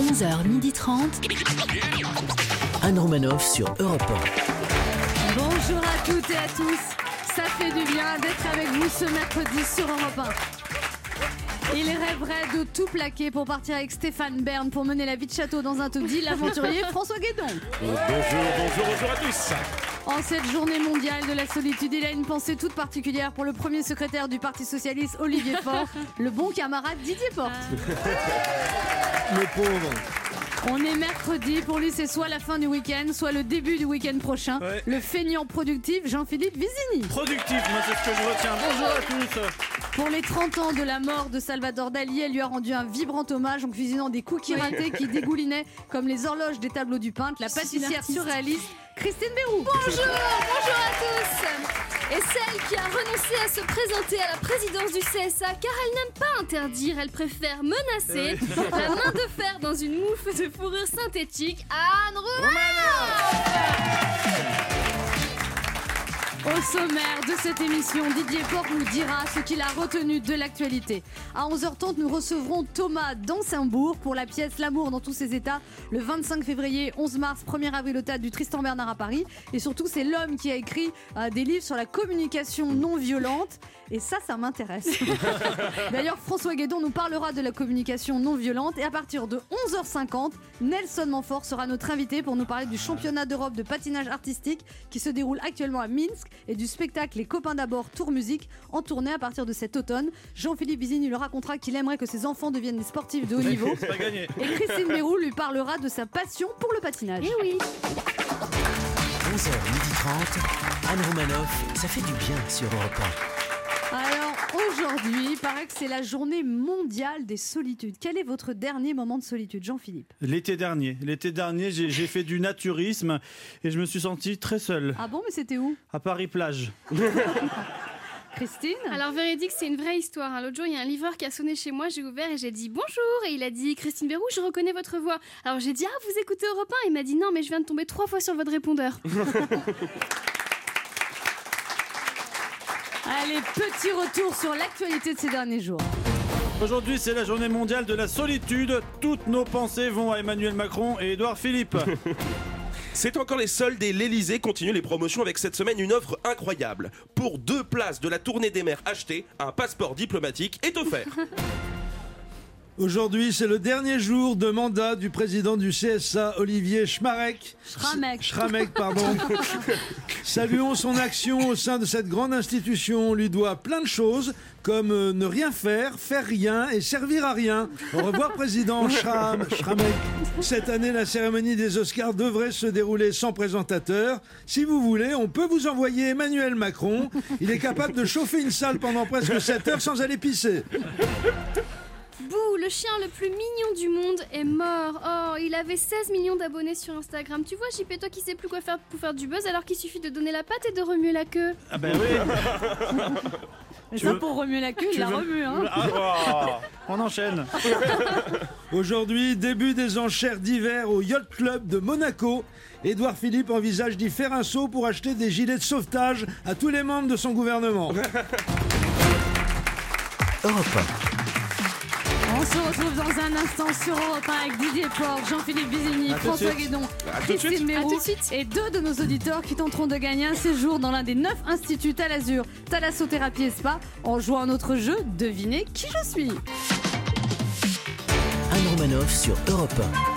11h30. Anne Romanoff sur Europe 1. Bonjour à toutes et à tous. Ça fait du bien d'être avec vous ce mercredi sur Europe 1. Il rêverait de tout plaquer pour partir avec Stéphane Bern pour mener la vie de château dans un taudis, l'aventurier François Guédon. Bonjour à tous. En cette journée mondiale de la solitude, il a une pensée toute particulière pour le premier secrétaire du Parti Socialiste, Olivier Faure, le bon camarade Didier Porte. Le pauvre. On est mercredi, pour lui c'est soit la fin du week-end, soit le début du week-end prochain. Ouais. Le feignant productif Jean-Philippe Vizini. Productif, moi c'est ce que je retiens. Bonjour à tous. Pour les 30 ans de la mort de Salvador Dali, elle lui a rendu un vibrant hommage en cuisinant des cookies ratés qui dégoulinaient comme les horloges des tableaux du peintre, la pâtissière surréaliste Christine Bérou. Bonjour à tous. Et celle qui a renoncé à se présenter à la présidence du CSA car elle n'aime pas interdire, elle préfère menacer. La main de fer dans une mouffe de fourrure synthétique, Anne Romanoff. Au sommaire de cette émission, Didier Porte nous dira ce qu'il a retenu de l'actualité. À 11h30, nous recevrons Thomas Dansembourg pour la pièce L'amour dans tous ses états, le 25 février, 11 mars, 1er avril au théâtre du Tristan Bernard à Paris. Et surtout, c'est l'homme qui a écrit des livres sur la communication non violente. Et ça m'intéresse. D'ailleurs, François Guédon nous parlera de la communication non violente. Et à partir de 11h50, Nelson Montfort sera notre invité pour nous parler du championnat d'Europe de patinage artistique qui se déroule actuellement à Minsk et du spectacle Les Copains d'abord Tour Musique en tournée à partir de cet automne. Jean-Philippe Vizini lui racontera qu'il aimerait que ses enfants deviennent des sportifs de haut niveau. C'est pas gagné. Et Christine Bérou lui parlera de sa passion pour le patinage. Eh oui. 11h30. Anne Romanoff, ça fait du bien sur Europe 1. Alors aujourd'hui, il paraît que c'est la journée mondiale des solitudes. Quel est votre dernier moment de solitude, Jean-Philippe ? L'été dernier, j'ai fait du naturisme et je me suis senti très seul. Ah bon, mais c'était où ? À Paris-Plage. Christine ? Alors véridique, c'est une vraie histoire. L'autre jour, il y a un livreur qui a sonné chez moi, j'ai ouvert et j'ai dit bonjour. Et il a dit Christine Bérou, je reconnais votre voix. Alors j'ai dit vous écoutez Europe 1 ? Il m'a dit non, mais je viens de tomber 3 fois sur votre répondeur. Allez, petit retour sur l'actualité de ces derniers jours. Aujourd'hui, c'est la journée mondiale de la solitude. Toutes nos pensées vont à Emmanuel Macron et Édouard Philippe. C'est encore les soldes et l'Elysée continue les promotions avec cette semaine une offre incroyable. Pour 2 places de la tournée des mers achetées, un passeport diplomatique est offert. Aujourd'hui, c'est le dernier jour de mandat du président du CSA, Olivier Schramek. Saluons son action au sein de cette grande institution. On lui doit plein de choses, comme ne rien faire, faire rien et servir à rien. Au revoir, président Schramek. Cette année, la cérémonie des Oscars devrait se dérouler sans présentateur. Si vous voulez, on peut vous envoyer Emmanuel Macron. Il est capable de chauffer une salle pendant presque 7 heures sans aller pisser. Bouh, le chien le plus mignon du monde est mort. Oh, il avait 16 millions d'abonnés sur Instagram. Tu vois, JP, toi qui sais plus quoi faire pour faire du buzz alors qu'il suffit de donner la patte et de remuer la queue. Ah ben oui. Mais ça, pour remuer la queue, il la remue, hein. On enchaîne. Aujourd'hui, début des enchères d'hiver au Yacht Club de Monaco. Édouard Philippe envisage d'y faire un saut pour acheter des gilets de sauvetage à tous les membres de son gouvernement. Europe On se retrouve dans un instant sur Europe 1 avec Didier Porte, Jean-Philippe Vizini, François Guédon, Christine Bérou et 2 de nos auditeurs qui tenteront de gagner un séjour dans l'un des 9 instituts Talazur, Thalassothérapie et Spa en jouant à notre jeu Devinez qui je suis. Anne Romanoff sur Europe 1.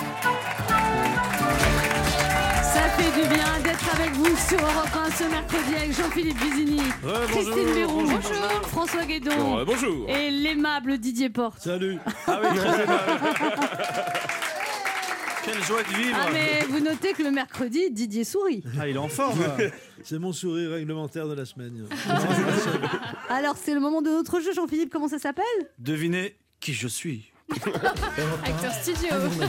Ça fait du bien d'être avec vous sur Europe 1 ce mercredi avec Jean-Philippe Vizini, Christine Bérou, bonjour. François Guédon Bonjour. et l'aimable Didier Porte. Salut. Ah oui, très aimable. Quelle joie de vivre. Ah mais vous notez que le mercredi, Didier sourit. Ah, il est en forme. C'est mon sourire réglementaire de la semaine. Alors c'est le moment de notre jeu, Jean-Philippe, comment ça s'appelle ? Devinez qui je suis. Acteur studio.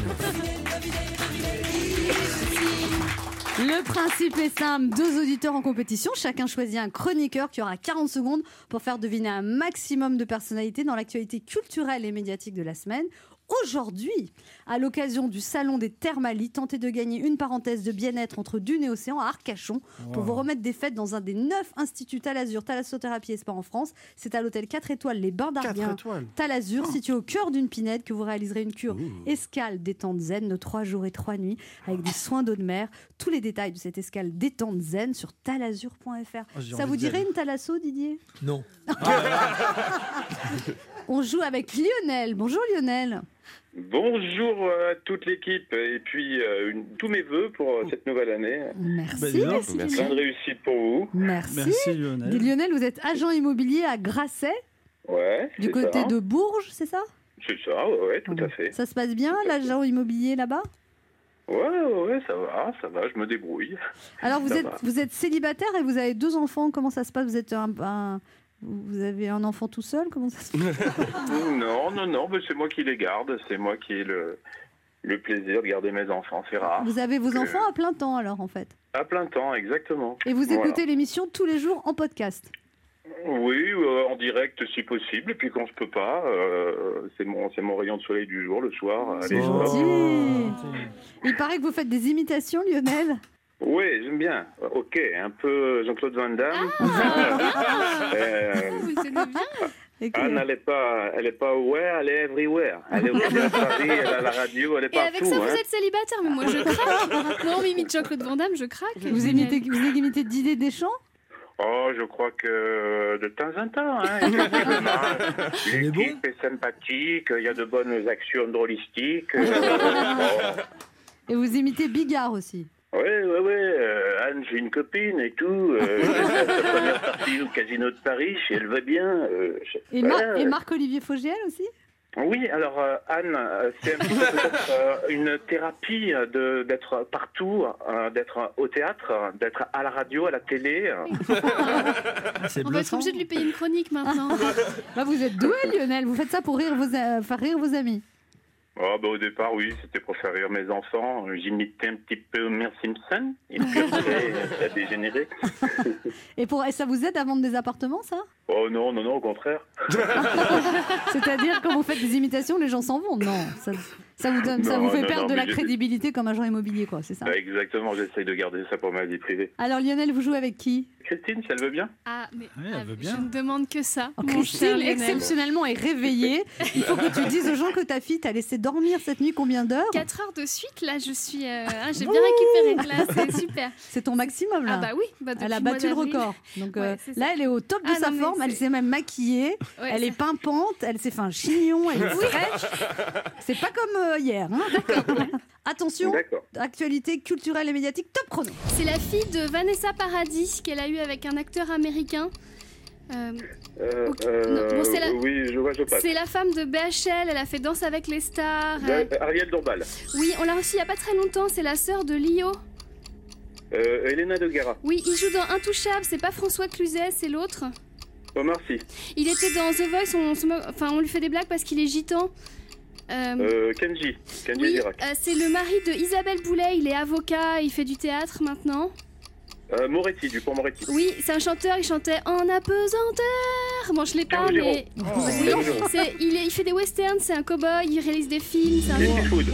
Le principe est simple, 2 auditeurs en compétition, chacun choisit un chroniqueur qui aura 40 secondes pour faire deviner un maximum de personnalités dans l'actualité culturelle et médiatique de la semaine. aujourd'hui, à l'occasion du Salon des Thermalies, tentez de gagner une parenthèse de bien-être entre Dune et Océan à Arcachon pour vous remettre des fêtes dans un des 9 instituts Talazur, Thalassothérapie et Spa en France. C'est à l'hôtel 4 étoiles, les Bains 4 d'Arguin, étoiles. Talazur, situé au cœur d'une pinède, que vous réaliserez une cure escale détente zen de 3 jours et 3 nuits avec des soins d'eau de mer. Tous les détails de cette escale détente zen sur talazur.fr. Ça vous dirait une thalasso, Didier? Non. On joue avec Lionel. Bonjour Lionel. Bonjour à toute l'équipe et puis tous mes vœux pour cette nouvelle année. Merci. Merci. Plein de réussite pour vous. Merci. Merci Lionel. Lionel, vous êtes agent immobilier à Grasset, Ouais, du c'est côté ça. de Bourges, c'est ça? C'est ça, ouais, tout à fait. Ça se passe bien, l'agent immobilier là-bas? Ouais, ça va, je me débrouille. Alors Ça va. vous êtes célibataire et vous avez 2 enfants. Comment ça se passe? Vous êtes vous avez un enfant tout seul? Comment ça se passe? Non, mais c'est moi qui les garde, c'est moi qui ai le plaisir de garder mes enfants, c'est rare. Vous avez vos enfants à plein temps alors en fait. À plein temps, exactement. Et vous Voilà. écoutez l'émission tous les jours en podcast. Oui, en direct si possible, et puis quand je peux pas, c'est mon rayon de soleil du jour, le soir. Allez, C'est hop. gentil. Il paraît que vous faites des imitations, Lionel. Oui, j'aime bien. Ok, un peu Jean-Claude Van Damme. Vous savez bien. Et que- Anne, elle est pas where, elle est everywhere. Elle est aussi à Paris, elle est à la radio, elle est Et avec partout. ça, vous hein. êtes célibataire, mais moi je craque. Moi, on m'imite Jean-Claude Van Damme, je craque. vous imitez Didier Deschamps? Oh, je crois que de temps en temps, hein, effectivement, est l'équipe est sympathique, il y a de bonnes actions drôlistiques. Et vous imitez Bigard aussi. Oui, Anne, j'ai une copine et tout. J'ai fait sa première partie au Casino de Paris, si elle va bien. Et, voilà. et Marc-Olivier Fogiel aussi? Oui, alors Anne, c'est un petit peu peut-être une thérapie d'être partout, d'être au théâtre, d'être à la radio, à la télé. C'est On va être obligé de lui payer une chronique maintenant. Bah, vous êtes doué, Lionel. Vous faites ça pour faire rire vos amis. Oh, au départ, oui, c'était pour faire rire mes enfants. J'imitais un petit peu Homer Simpson, et puis après, ça a dégénéré. Et ça vous aide à vendre des appartements, ça? Oh non, au contraire. C'est-à-dire, quand vous faites des imitations, les gens s'en vont? Non, ça vous fait perdre de la crédibilité comme agent immobilier, quoi, c'est ça? Bah, exactement, j'essaye de garder ça pour ma vie privée. Alors, Lionel, vous jouez avec qui? Christine, si elle veut bien. Ah, mais Oui, elle veut bien. je ne demande que ça. Oh, mon cher Christine, Lionel. exceptionnellement, est réveillée. Il faut que tu dises aux gens que ta fille t'a laissé dormir cette nuit combien d'heures? 4 heures de suite, là, je suis. J'ai bien récupéré, là, c'est super. C'est ton maximum, là. Ah, bah oui, depuis Elle a le mois battu le d'avril. record. Donc Ouais, c'est ça. là, elle est au top de Ah, sa non, mais forme. Elle c'est- s'est même maquillée. Ouais, Elle ça- est pimpante. Elle s'est fait un chignon. Elle est fraîche. C'est pas comme hier. Hein. Attention, D'accord. actualité culturelle et médiatique, top chrono. C'est la fille de Vanessa Paradis qu'elle a eue avec un acteur américain. Non, bon, c'est la- Oui, je passe. C'est la femme de BHL, elle a fait Danse avec les stars. Ariel Dombal. Oui, on l'a reçue il y a pas très longtemps, c'est la sœur de Lio. Elena de Guerra. Oui, il joue dans Intouchable, c'est pas François Cluzet, c'est l'autre. Omar Sy. Il était dans The Voice, on lui fait des blagues parce qu'il est gitan. Kenji Oui, Girac. c'est le mari de Isabelle Boulet, il est avocat, il fait du théâtre maintenant. Moretti, Dupont-Moretti. Oui, c'est un chanteur, il chantait En apesanteur. Bon, je l'ai pas, Calogero. mais. Oui, Calogero. il fait des westerns, c'est un cow-boy, il réalise des films, c'est un Clint Eastwood.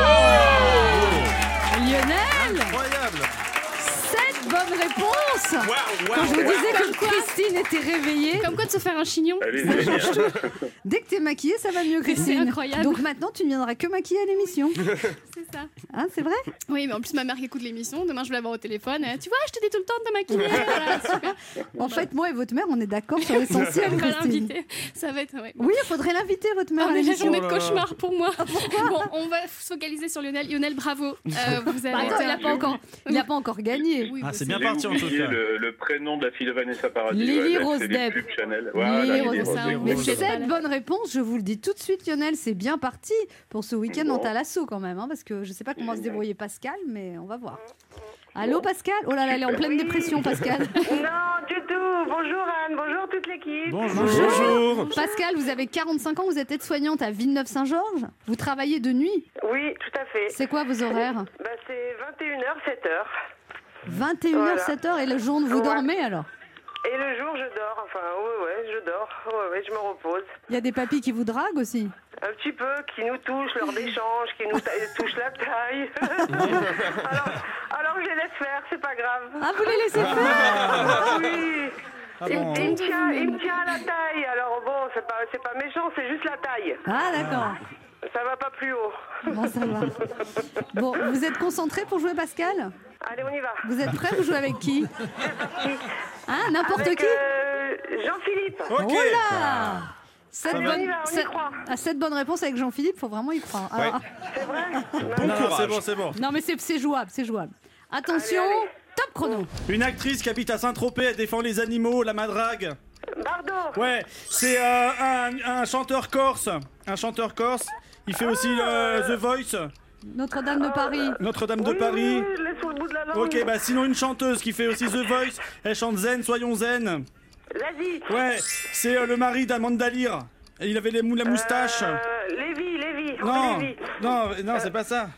Lionel, Incroyable. 7 bonnes réponses. Quand je vous disais que Christine était réveillée, Comme quoi de se faire un chignon. Elle est géniale. dès que t'es maquillée, ça va mieux, Christine. C'est incroyable. Donc maintenant, tu ne viendras que maquillée à l'émission. C'est ça. Hein, c'est vrai? Oui, mais en plus, ma mère qui écoute l'émission, demain je vais l'avoir au téléphone. Tu vois, je te dis tout le temps de te maquiller. Voilà, super. En fait, moi et votre mère, on est d'accord sur l'essentiel, On va Christine. l'inviter. Ça va être. Ouais. Oui, il faudrait l'inviter, votre mère, Oh, à mais la l'émission. journée de Oh là là. cauchemar pour moi. Bon, on va se focaliser sur Lionel. Lionel, bravo. Vous avez Bah, attends, été il n'a pas encore gagné. Oui, Ah, bah, c'est bien J'ai parti en tout oublié cas. le prénom de la fille de Vanessa Paradis. Lily elle Rose fait des Depp. pubs Chanel. Lily Voilà, Rose Lily Depp. Rose Depp. Mais Oui, c'est je sais. 7 bonnes réponses, je vous le dis tout de suite, Lionel, c'est bien parti pour ce week-end en Bon. Talasso quand même, hein, parce que je sais pas comment va se débrouiller Pascal, mais on va voir. Allô Pascal? Oh là là, elle est en pleine dépression, Pascal. Non, du tout. Bonjour Anne, bonjour toute l'équipe. Bonjour. Pascal, vous avez 45 ans, vous êtes aide-soignante à Villeneuve-Saint-Georges. Vous travaillez de nuit. Oui, tout à fait. C'est quoi vos horaires? Bah, c'est 21h, 7h. 21h, Voilà. 7h et le jour où vous Ouais. dormez alors? Et le jour, je dors. Enfin, ouais, je dors. Ouais, je me repose. Il y a des papis qui vous draguent aussi? Un petit peu, qui nous touchent lors d'échanges, qui nous touchent la taille. alors je les laisse faire, c'est pas grave. Ah, vous les laissez faire? Ah oui. Ah Il bon. me tient à la taille. Alors bon, c'est pas méchant, c'est juste la taille. Ah, d'accord. Ça va pas plus haut. Bon, ça va. Bon, vous êtes concentré pour jouer, Pascal? Allez, on y va. Vous êtes prêts? Vous jouez avec qui? Hein, n'importe Avec, qui? Jean-Philippe. Ok. Oh là! Allez, on y va, on y croit. Cette bonne réponse avec Jean-Philippe, faut vraiment y croire. Alors, C'est vrai? Bon courage. c'est bon. non, mais c'est jouable, c'est jouable. Attention, Allez, allez. top chrono. Une actrice qui habite à Saint-Tropez, elle défend les animaux, la madrague. Bardot. Ouais, c'est un chanteur corse. Un chanteur corse. Il fait aussi The Voice, Notre-Dame de Paris. Notre-Dame de Oui, Paris. oui, laisse sur le bout de la langue. Ok, bah sinon une chanteuse qui fait aussi The Voice. Elle chante Zen, soyons zen. Vas-y. Ouais, c'est le mari d'Amanda Lear. Il avait la moustache. Lévi. Non, Lévi. non, c'est pas ça.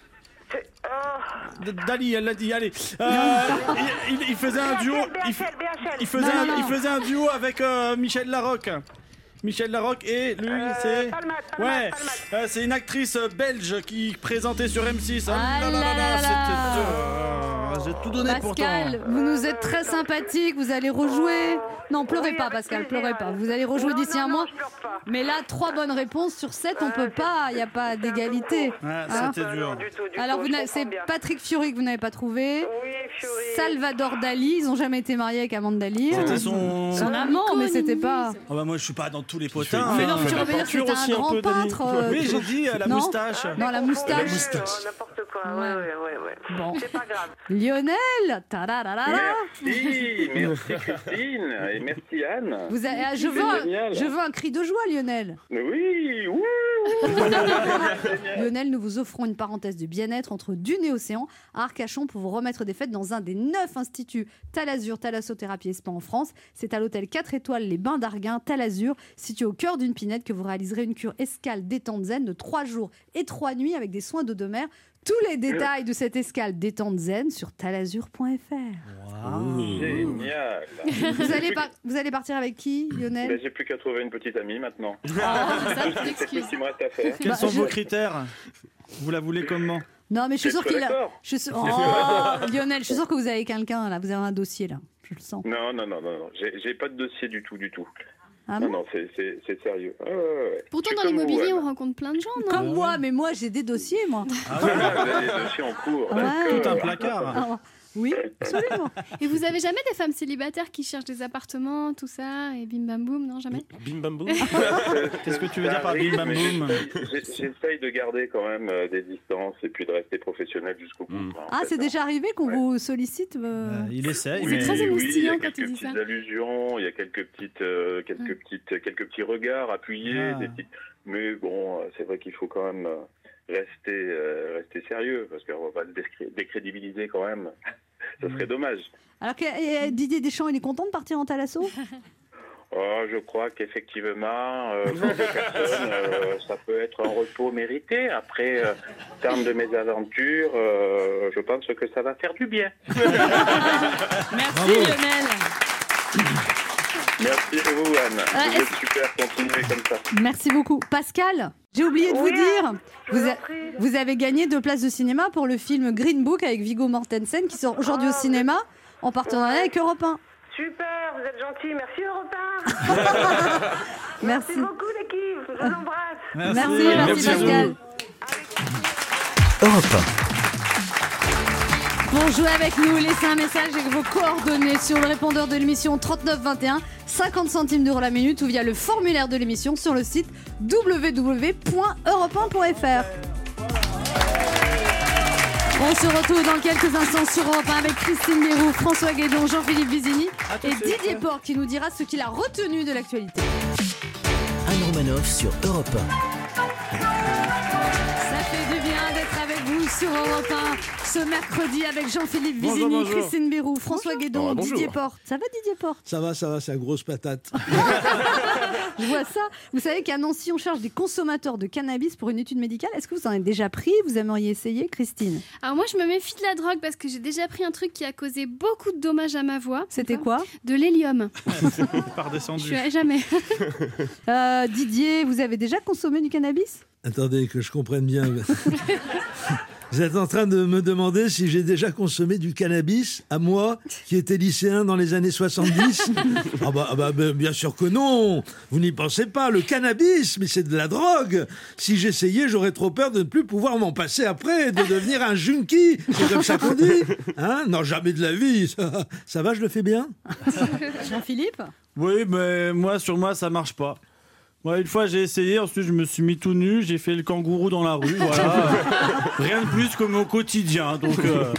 Dali, elle l'a dit, allez. Il faisait un duo. BHL. Il faisait un duo avec Michel Larocque. Michel Larocque et lui, c'est. Palmade. C'est une actrice belge qui présentait sur M6. Ah là là là. J'ai tout donné pourtant. Pascal, vous nous êtes très sympathique, vous allez rejouer. Non, pleurez Oui, pas, avec Pascal, plaisir. pleurez pas. Vous allez rejouer d'ici un mois. je pleure pas. Mais là, 3 bonnes réponses sur 7, on peut pas, il n'y a pas d'égalité. Ouais, Hein c'était dur. Du tout, Alors, je c'est comprends bien. Patrick Fiori que vous n'avez pas trouvé. Oui, Fiori. Salvador Dali, ils ont jamais été mariés avec Amanda Lear. C'était son. Son amant, mais c'était pas. Oh bah moi je suis pas dans tous les potins. Mais non, hein. tu veux dire que c'était un grand peintre. Oui, j'ai dit la non moustache. Non, la moustache. N'importe quoi, ouais. Bon. C'est pas grave. Lionel, tararara. Merci Christine et merci Anne. Vous avez- ah, génial. je veux un cri de joie, Lionel. Oui, Lionel, nous vous offrons une parenthèse de bien-être entre Dune et Océan à Arcachon pour vous remettre des fêtes dans un des 9 instituts Talazur, Thalassothérapie et Spa en France. C'est à l'hôtel 4 étoiles Les Bains d'Arguin, Talazur, situé au cœur d'une pinette, que vous réaliserez une cure escale détente zen de 3 jours et 3 nuits avec des soins d'eau de mer. Tous les détails de cette escale détente zen sur talazur.fr. Génial. Vous allez partir avec qui, Lionel? Ben, j'ai plus qu'à trouver une petite amie maintenant. Ça, C'est tout ce qu'il me reste à faire. Quels Bah, sont je- vos critères? Vous la voulez comment? Non, mais je suis sûre Êtes-vous qu'il a. d'accord Oh, Lionel, je suis sûre que vous avez quelqu'un là. Vous avez un dossier là. Je le sens. Non. J'ai pas de dossier du tout. Ah Non, bon non, c'est sérieux. Ouais. Pourtant, Je dans suis comme l'immobilier, vous, on Anne. rencontre plein de gens, non? Comme moi, mais moi j'ai des dossiers, moi. Vous avez des dossiers en cours. Ouais. donc, Tout un placard. Ah, oui, absolument. Et vous avez jamais des femmes célibataires qui cherchent des appartements, tout ça, et bim bam boum, non, jamais? Bim bam boum. Qu'est-ce que tu veux dire par arrive, bim bam mais boum? J'essaye de garder quand même des distances et puis de rester professionnel jusqu'au bout. En Ah, fait, c'est hein. déjà arrivé qu'on Ouais. vous sollicite Il essaye. C'est mais- très Oui, il y émoustillant a quand quelques il dit ça. petites allusions, il y a quelques petits regards appuyés, Ah. mais bon, c'est vrai qu'il faut quand même rester sérieux parce qu'on va le décrédibiliser quand même. Ça serait dommage. Alors que Didier Deschamps, il est content de partir en Thalasso? Oh, je crois qu'effectivement, pour des personnes, ça peut être un repos mérité. Après, terme de mes aventures, je pense que ça va faire du bien. Merci Lionel. Merci à vous, Anne. Ah, Vous êtes super, continuez comme ça. Merci beaucoup. Pascal, j'ai oublié de vous Oui, dire, je vous en prie. vous avez gagné 2 places de cinéma pour le film Green Book avec Viggo Mortensen qui sort aujourd'hui au cinéma en partenariat avec Europe 1. Super, vous êtes gentil. Merci Europe 1. Merci. beaucoup l'équipe. Je vous embrasse. Merci Pascal. Europe Pour jouer avec nous, laissez un message avec vos coordonnées sur le répondeur de l'émission 3921, 50 centimes d'euros la minute ou via le formulaire de l'émission sur le site www.europe1.fr. On se retrouve dans quelques instants sur Europe 1 avec Christine Guéroux, François Guédon, Jean-Philippe Vizini et Didier Porte qui nous dira ce qu'il a retenu de l'actualité. Anne Romanoff sur Europe 1. Ça fait du bien d'être avec vous sur Europe 1 ce mercredi avec Jean-Philippe Vizini, Bonjour. Christine Bérou, François Guédon, Bonjour. Didier Porte. Ça va Didier Porte? Ça va, c'est la grosse patate. Je vois ça. Vous savez qu'à Nancy, on cherche des consommateurs de cannabis pour une étude médicale. Est-ce que vous en avez déjà pris? Vous aimeriez essayer, Christine? Alors moi, je me méfie de la drogue parce que j'ai déjà pris un truc qui a causé beaucoup de dommages à ma voix. C'était quoi? De l'hélium. Par Je descendu. suis jamais. Didier, vous avez déjà consommé du cannabis? Attendez, que je comprenne bien. Vous êtes en train de me demander si j'ai déjà consommé du cannabis, à moi, qui étais lycéen dans les années 70 ? Bien sûr que non. Vous n'y pensez pas. Le cannabis, mais c'est de la drogue. Si j'essayais, j'aurais trop peur de ne plus pouvoir m'en passer après, de devenir un junkie. C'est comme ça qu'on dit. Hein ? Non, jamais de la vie. Ça va, je le fais bien ? Jean-Philippe? Oui, mais sur moi, ça marche pas. Moi, une fois, j'ai essayé, ensuite, je me suis mis tout nu, j'ai fait le kangourou dans la rue, voilà. Rien de plus que mon quotidien, donc...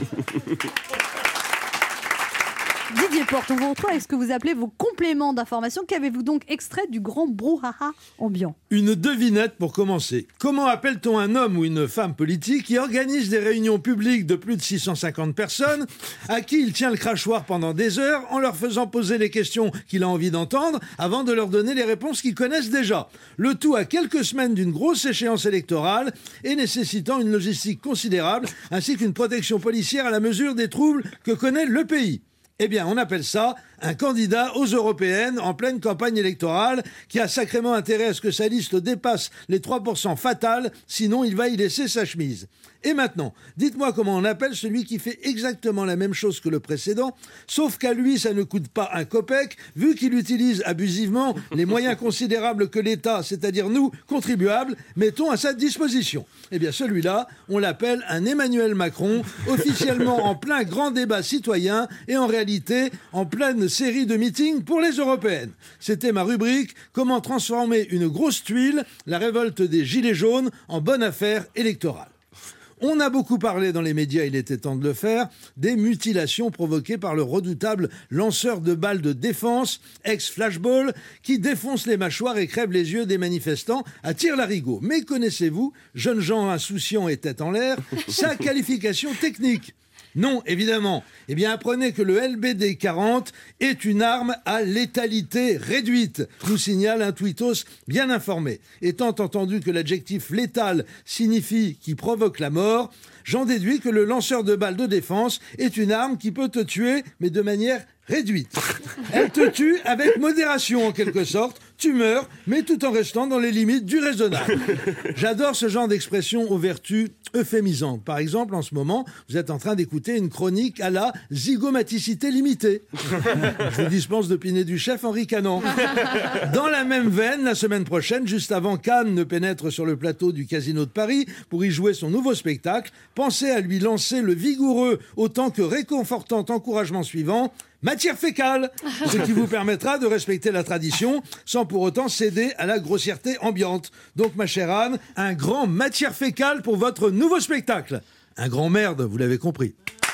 Didier Porte, on vous retrouve avec ce que vous appelez vos compléments d'information. Qu'avez-vous donc extrait du grand brouhaha ambiant? Une devinette pour commencer. Comment appelle-t-on un homme ou une femme politique qui organise des réunions publiques de plus de 650 personnes, à qui il tient le crachoir pendant des heures en leur faisant poser les questions qu'il a envie d'entendre avant de leur donner les réponses qu'ils connaissent déjà? Le tout à quelques semaines d'une grosse échéance électorale et nécessitant une logistique considérable ainsi qu'une protection policière à la mesure des troubles que connaît le pays. Eh bien, on appelle ça un candidat aux européennes en pleine campagne électorale qui a sacrément intérêt à ce que sa liste dépasse les 3% fatales, sinon il va y laisser sa chemise. Et maintenant, dites-moi comment on appelle celui qui fait exactement la même chose que le précédent, sauf qu'à lui, ça ne coûte pas un copec, vu qu'il utilise abusivement les moyens considérables que l'État, c'est-à-dire nous, contribuables, mettons à sa disposition. Eh bien, celui-là, on l'appelle un Emmanuel Macron, officiellement en plein grand débat citoyen et en réalité en pleine série de meetings pour les européennes. C'était ma rubrique « Comment transformer une grosse tuile, la révolte des Gilets jaunes, en bonne affaire électorale ». On a beaucoup parlé dans les médias, il était temps de le faire, des mutilations provoquées par le redoutable lanceur de balles de défense, ex-flashball, qui défonce les mâchoires et crève les yeux des manifestants à tire-larigot. Mais connaissez-vous, jeunes gens insouciants et tête en l'air, sa qualification technique ? Non, évidemment. Eh bien, apprenez que le LBD 40 est une arme à létalité réduite, nous signale un tweetos bien informé. Étant entendu que l'adjectif létal signifie qui provoque la mort, j'en déduis que le lanceur de balles de défense est une arme qui peut te tuer, mais de manière réduite. Elle te tue avec modération en quelque sorte, tu meurs, mais tout en restant dans les limites du raisonnable. J'adore ce genre d'expression aux vertus euphémisantes. Par exemple, en ce moment, vous êtes en train d'écouter une chronique à la zygomaticité limitée. Je vous dispense d'opiner du chef en ricanant. Dans la même veine, la semaine prochaine, juste avant qu'Anne ne pénètre sur le plateau du Casino de Paris pour y jouer son nouveau spectacle, pensez à lui lancer le vigoureux autant que réconfortant encouragement suivant: matière fécale, ce qui vous permettra de respecter la tradition sans pour autant céder à la grossièreté ambiante. Donc, ma chère Anne, un grand matière fécale pour votre nouveau spectacle. Un grand merde, vous l'avez compris.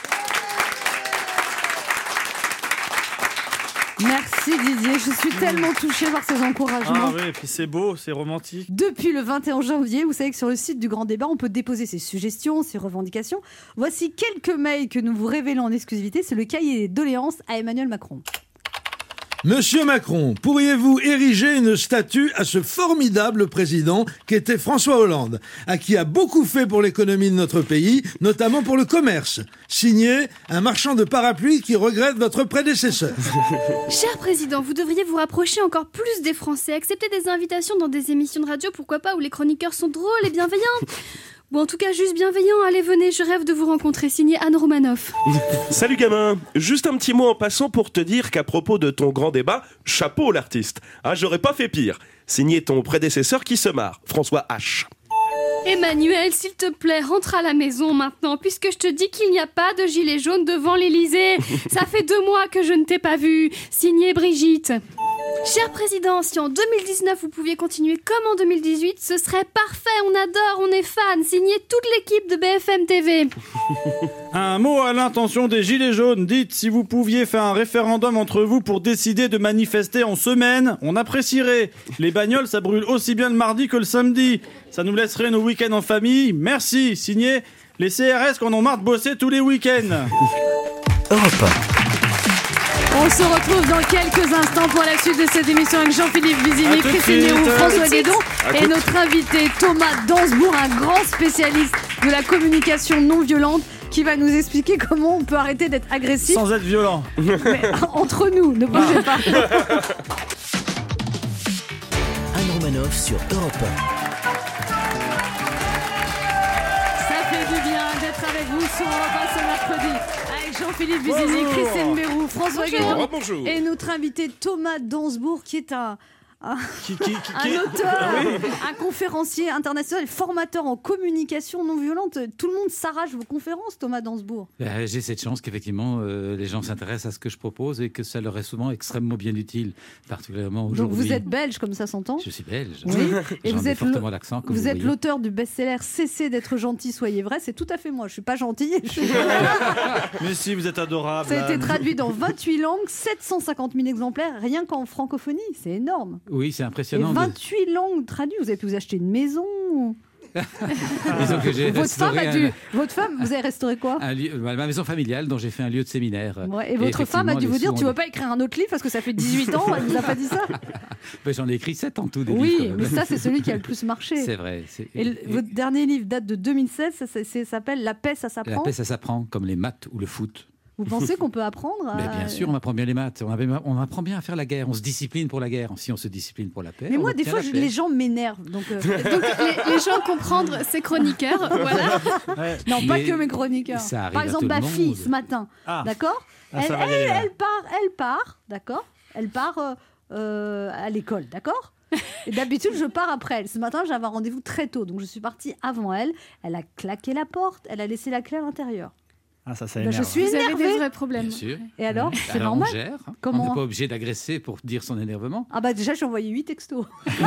Merci Didier, je suis tellement touchée par ces encouragements. Ah oui, et puis c'est beau, c'est romantique. Depuis le 21 janvier, vous savez que sur le site du Grand Débat, on peut déposer ses suggestions, ses revendications. Voici quelques mails que nous vous révélons en exclusivité. C'est le cahier des doléances à Emmanuel Macron. Monsieur Macron, pourriez-vous ériger une statue à ce formidable président qu'était François Hollande, à qui a beaucoup fait pour l'économie de notre pays, notamment pour le commerce. Signé, un marchand de parapluies qui regrette votre prédécesseur. Cher président, vous devriez vous rapprocher encore plus des Français, accepter des invitations dans des émissions de radio, pourquoi pas, où les chroniqueurs sont drôles et bienveillants. Ou en tout cas juste bienveillant, allez venez, je rêve de vous rencontrer, signé Anne Romanoff. Salut gamin, juste un petit mot en passant pour te dire qu'à propos de ton grand débat, chapeau l'artiste. Ah, j'aurais pas fait pire. Signé ton prédécesseur qui se marre, François H. Emmanuel, s'il te plaît, rentre à la maison maintenant, puisque je te dis qu'il n'y a pas de gilet jaune devant l'Elysée. Ça fait 2 mois que je ne t'ai pas vu. Signé Brigitte. Cher président, si en 2019 vous pouviez continuer comme en 2018, ce serait parfait, on adore, on est fan. Signé toute l'équipe de BFM TV. Un mot à l'intention des Gilets jaunes. Dites, si vous pouviez faire un référendum entre vous pour décider de manifester en semaine, on apprécierait. Les bagnoles, ça brûle aussi bien le mardi que le samedi. Ça nous laisserait nos week-ends en famille. Merci. Signé Les CRS qu'on en marre de bosser tous les week-ends. Europe 1. On se retrouve dans quelques instants pour la suite de cette émission avec Jean-Philippe Vizini, À tout de Christine suite. Héroux, François Guédon À et tout- notre invité Thomas Dansbourg, un grand spécialiste de la communication non violente qui va nous expliquer comment on peut arrêter d'être agressif. Sans être violent. Mais entre nous, ne bougez pas. Anne Romanoff sur Europe Ça fait du bien d'être avec vous sur Europe 1 ce mercredi. Avec Jean-Philippe Vizini, Bonjour. Christine Bérou, François Guédon Bonjour. et notre invité Thomas Dansbourg qui est un Qui- un auteur, un conférencier international, formateur en communication non violente. Tout le monde s'arrache vos conférences, Thomas Dansbourg. J'ai cette chance qu'effectivement les gens s'intéressent à ce que je propose et que ça leur est souvent extrêmement bien utile, particulièrement Donc aujourd'hui. vous êtes belge, comme ça s'entend. Je suis belge. Oui. Et J'en vous ai êtes fortement l'accent. comme Vous êtes voyez. l'auteur du best-seller Cessez d'être gentil, soyez vrai. C'est tout à fait moi. Je suis pas gentille. Mais si, vous êtes adorable. Ça a été Anne. traduit dans 28 langues, 750 000 exemplaires, rien qu'en francophonie. C'est énorme. Oui, c'est Et impressionnant. 28 langues traduites. Vous avez pu vous acheter une maison. Disons que j'ai Votre femme restauré a dû. Votre femme, vous avez restauré quoi ma maison familiale dont j'ai fait un lieu de séminaire. Ouais, et votre femme a dû vous dire, tu veux veux pas écrire un autre livre parce que ça fait 18 ans, elle vous a pas dit ça. J'en ai écrit 7 en tout. Des Oui, livres, quand mais même. ça c'est celui qui a le plus marché. C'est vrai. Et votre dernier livre date de 2016, ça s'appelle La paix, ça La s'apprend. paix, ça s'apprend, comme les maths ou le foot. Vous pensez qu'on peut apprendre Mais bien sûr, on apprend bien les maths. On apprend bien à faire la guerre. On se discipline pour la guerre. Si on se discipline pour la paix. Mais on moi, des obtient fois, la paix. les gens m'énervent. Donc, Donc les gens comprendre ces chroniqueurs, voilà. Ouais. non, pas Mais que mes chroniqueurs. ça arrive Par à exemple, tout le ma fille, monde. ce matin, Ah. d'accord Ah, ça va y aller, là. elle part, d'accord Elle part à l'école, d'accord et d'habitude, je pars après elle. Ce matin, j'avais un rendez-vous très tôt, donc je suis partie avant elle. Elle a claqué la porte, elle a laissé la clé à l'intérieur. Ah, ça Ben, je énerve. suis Vous avez énervée. des vrais problèmes. Bien sûr. Et alors, c'est Alors, normal on gère. hein. Comment On n'est pas obligé d'agresser pour dire son énervement. Ah bah déjà, j'ai envoyé 8 textos.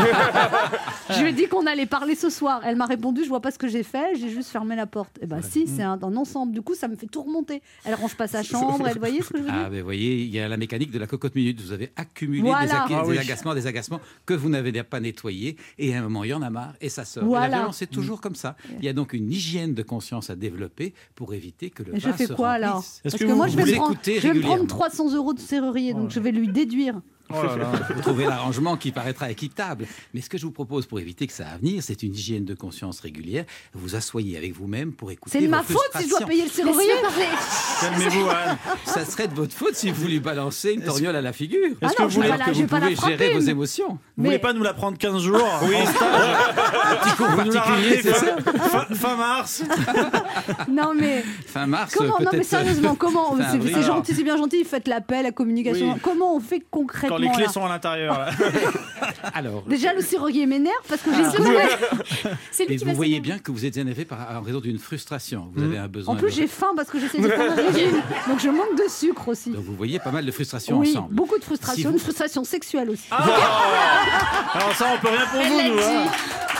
Je lui ai dit qu'on allait parler ce soir. Elle m'a répondu, je vois pas ce que j'ai fait, j'ai juste fermé la porte. Et bah si, c'est un ensemble. Du coup, ça me fait tout remonter. Elle range pas sa chambre, elle voyez ce que je veux dire. Ah, ben voyez, il y a la mécanique de la cocotte minute. Vous avez accumulé Voilà. Ah oui. des agacements que vous n'avez pas nettoyés. Et à un moment, il y en a marre et ça sort. Voilà. Et la violence, c'est toujours comme ça. Il y a donc une hygiène de conscience à développer pour éviter que le Et je vase fais se quoi alors remplisse. Est-ce Parce que que moi, vous- je vais vous me prendre, écoutez je vais me prendre régulièrement 300 € de serrurier, donc je vais lui déduire. Oh là là. Vous trouvez l'arrangement qui paraîtra équitable. Mais ce que je vous propose pour éviter que ça à venir, c'est une hygiène de conscience régulière. Vous asseyez avec vous-même pour écouter C'est de vos ma faute si je dois frustrations. payer le serrurier. Laissez-le parler. Calmez-vous, Anne. Ça serait de votre faute si vous lui balancez une torgnole à la figure. Ah non, je vais Alors pas que la- je vais vous pas la pouvez gérer frapper, vos mais- émotions. Vous voulez Mais pas nous la prendre 15 jours en stage Petit cours Vous nous la particulier, ramenez c'est ça. fin mars. non mais Fin mars, comment Non mais peut-être. sérieusement, comment fin avril. c'est gentil, c'est bien gentil, faites la paix, la communication. Oui. Comment on fait concrètement Quand les clés là sont à l'intérieur. là. Alors, Déjà le serrurier m'énerve parce que j'ai C'est lui et qui vous va voyez s'énerver. bien que vous êtes énervé en raison d'une frustration. Vous avez un besoin. En plus de- j'ai faim parce que j'essaie de faire un régime. Donc je manque de sucre aussi. Donc vous voyez pas mal de frustrations Oui, ensemble. beaucoup de frustration, Si vous- une frustration sexuelle aussi. Alors ça, on peut rien pour Elle vous, l'a nous. hein. dit.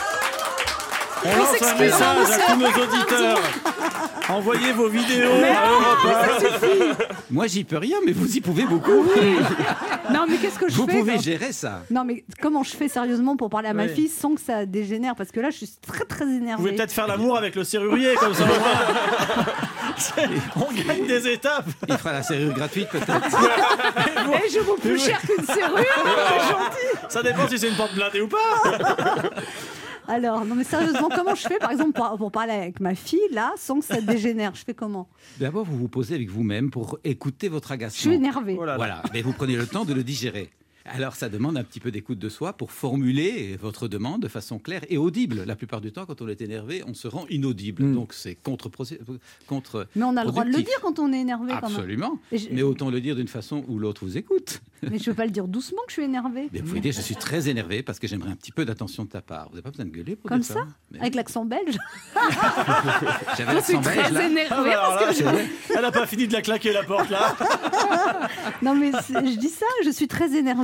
On lance un s'excuse, message à tous nos monsieur. auditeurs. Envoyez vos vidéos à Europe 1. Moi, j'y peux rien, mais vous y pouvez beaucoup. Non mais qu'est-ce que je Vous fais pouvez quand- gérer ça. Non mais comment je fais sérieusement pour parler à ma Oui. fille sans que ça dégénère parce que là je suis très très Vous énervée. pouvez peut-être faire l'amour avec le serrurier, comme ça au moins. On gagne des étapes. Il fera la serrure gratuite peut-être. Et je vaux plus cher qu'une serrure. Ça dépend si c'est une porte blindée ou pas. Alors, non mais sérieusement, comment je fais par exemple pour parler avec ma fille là sans que ça dégénère? Je fais comment? D'abord, vous vous posez avec vous-même pour écouter votre Je agacement. suis énervée. Oh là là. Voilà, mais vous prenez le temps de le digérer. Alors, ça demande un petit peu d'écoute de soi pour formuler votre demande de façon claire et audible. La plupart du temps, quand on est énervé, on se rend inaudible. Donc, c'est contre. Mais on a le droit de le productif. dire quand on est énervé quand même. Absolument. Et je- Mais autant le dire d'une façon où l'autre vous écoute. Mais je veux pas le dire doucement que je suis énervée. Mais vous pouvez dire, je suis très énervé parce que j'aimerais un petit peu d'attention de ta part. Vous n'avez pas besoin de gueuler pour Comme dire ça Mais Avec l'accent belge. j'avais Je suis l'accent belge, très là. énervée Alors parce que là, elle a pas fini de la claquer la porte là. Non mais je dis ça, je suis très énervée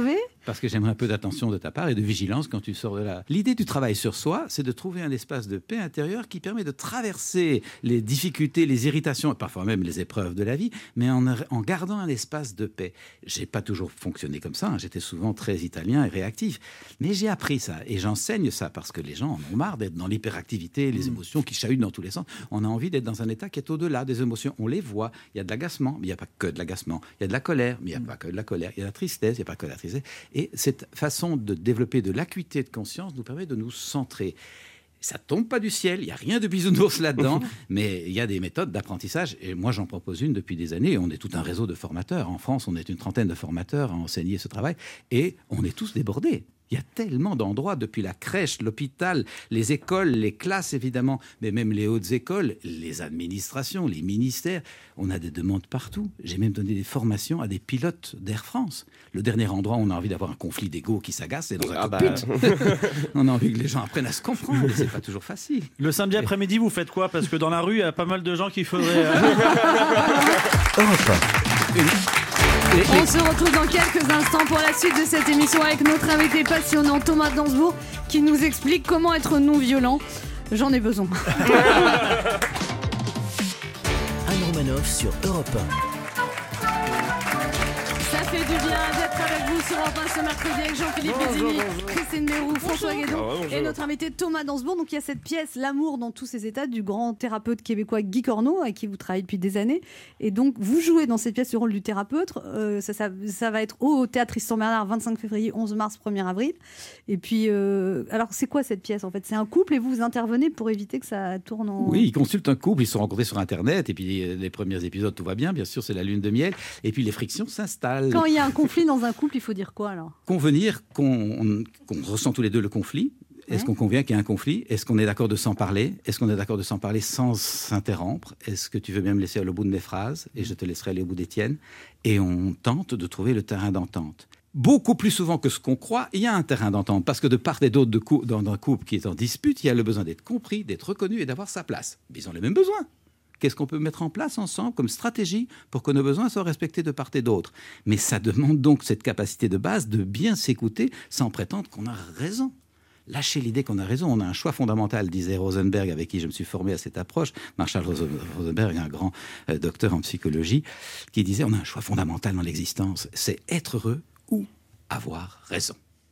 parce que j'aimerais un peu d'attention de ta part et de vigilance quand tu sors de là. L'idée du travail sur soi, c'est de trouver un espace de paix intérieure qui permet de traverser les difficultés, les irritations, et parfois même les épreuves de la vie, mais en gardant un espace de paix. J'ai pas toujours fonctionné comme ça, j'étais souvent très italien et réactif, mais j'ai appris ça et j'enseigne ça parce que les gens en ont marre d'être dans l'hyperactivité, les émotions qui chahutent dans tous les sens. On a envie d'être dans un état qui est au-delà des émotions. On les voit, il y a de l'agacement, mais il n'y a pas que de l'agacement. Il y a de la colère, mais il n'y a pas que de la colère. Il y a de la tristesse, il n'y a pas que de la tristesse. Et cette façon de développer de l'acuité de conscience nous permet de nous centrer. Ça tombe pas du ciel, il n'y a rien de bisounours là-dedans, mais il y a des méthodes d'apprentissage. Et moi, j'en propose une depuis des années. On est tout un réseau de formateurs. En France, on est une trentaine de formateurs à enseigner ce travail. Et on est tous débordés. Il y a tellement d'endroits, depuis la crèche, l'hôpital, les écoles, les classes évidemment, mais même les hautes écoles, les administrations, les ministères. On a des demandes partout. J'ai même donné des formations à des pilotes d'Air France. Le dernier endroit où on a envie d'avoir un conflit d'ego qui s'agace, c'est dans un cockpit. On a envie que les gens apprennent à se comprendre, mais c'est pas toujours facile. Le samedi après-midi, vous faites quoi? Parce que dans la rue, il y a pas mal de gens qui feraient... On se retrouve dans quelques instants pour la suite de cette émission avec notre invité passionnant Thomas Dansbourg qui nous explique comment être non violent. J'en ai besoin. Anne Romanoff sur Europe 1. Ça fait du bien d'être avec vous sur Europe 1 ce mercredi avec Jean-Philippe Guézini, Christine Mérou, François Guédon et notre invité Thomas Dansbourg. Donc il y a cette pièce L'amour dans tous ses états du grand thérapeute québécois Guy Corneau avec qui vous travaillez depuis des années. Et donc vous jouez dans cette pièce le rôle du thérapeute. Ça va être au Théâtre Tristan Bernard 25 février, 11 mars, 1er avril. Et puis alors c'est quoi cette pièce en fait? C'est un couple et vous intervenez pour éviter que ça tourne en... Oui, ils consultent un couple, ils se sont rencontrés sur Internet et puis les premiers épisodes tout va bien sûr c'est la lune de miel et puis les frictions s'installent. Quand il y a un conflit dans un couple, il faut dire quoi alors? Convenir qu'on ressent tous les deux le conflit. Est-ce qu'on convient qu'il y a un conflit? Est-ce qu'on est d'accord de s'en parler? Est-ce qu'on est d'accord de s'en parler sans s'interrompre? Est-ce que tu veux bien me laisser aller au bout de mes phrases et je te laisserai aller au bout des tiennes? Et on tente de trouver le terrain d'entente. Beaucoup plus souvent que ce qu'on croit, il y a un terrain d'entente parce que de part et d'autre dans un couple qui est en dispute, il y a le besoin d'être compris, d'être reconnu et d'avoir sa place. Mais ils ont les mêmes besoins. Qu'est-ce qu'on peut mettre en place ensemble comme stratégie pour que nos besoins soient respectés de part et d'autre? Mais ça demande donc cette capacité de base de bien s'écouter sans prétendre qu'on a raison. Lâcher l'idée qu'on a raison. On a un choix fondamental, disait Rosenberg, avec qui je me suis formé à cette approche. Marshall Rosenberg, un grand docteur en psychologie, qui disait on a un choix fondamental dans l'existence. C'est être heureux ou avoir raison.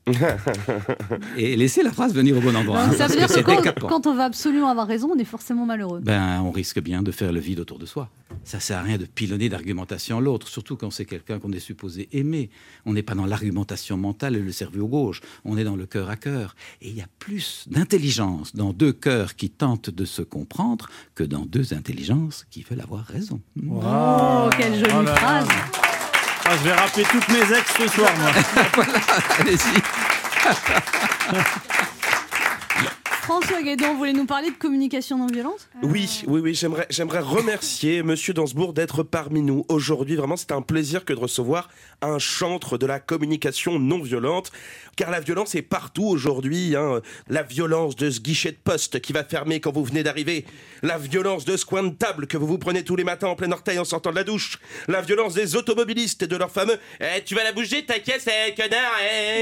Et laisser la phrase venir au bon endroit. Ça veut dire que quand on va absolument avoir raison, on est forcément malheureux. On risque bien de faire le vide autour de soi. Ça sert à rien de pilonner d'argumentation l'autre, surtout quand c'est quelqu'un qu'on est supposé aimer. On n'est pas dans l'argumentation mentale et le cerveau gauche, on est dans le cœur à cœur. Et il y a plus d'intelligence dans deux cœurs qui tentent de se comprendre que dans deux intelligences qui veulent avoir raison. Oh, quelle jolie phrase! Ah, je vais rappeler toutes mes ex ce soir, moi. Voilà, allez-y. François Guédon, vous voulez nous parler de communication non violente? Oui, j'aimerais remercier Monsieur Dansbourg d'être parmi nous aujourd'hui. Vraiment, c'est un plaisir que de recevoir un chantre de la communication non violente. Car la violence est partout aujourd'hui. La violence de ce guichet de poste qui va fermer quand vous venez d'arriver. La violence de ce coin de table que vous vous prenez tous les matins en plein orteil en sortant de la douche. La violence des automobilistes et de leur fameux « Tu vas la bouger ta caisse, connard !»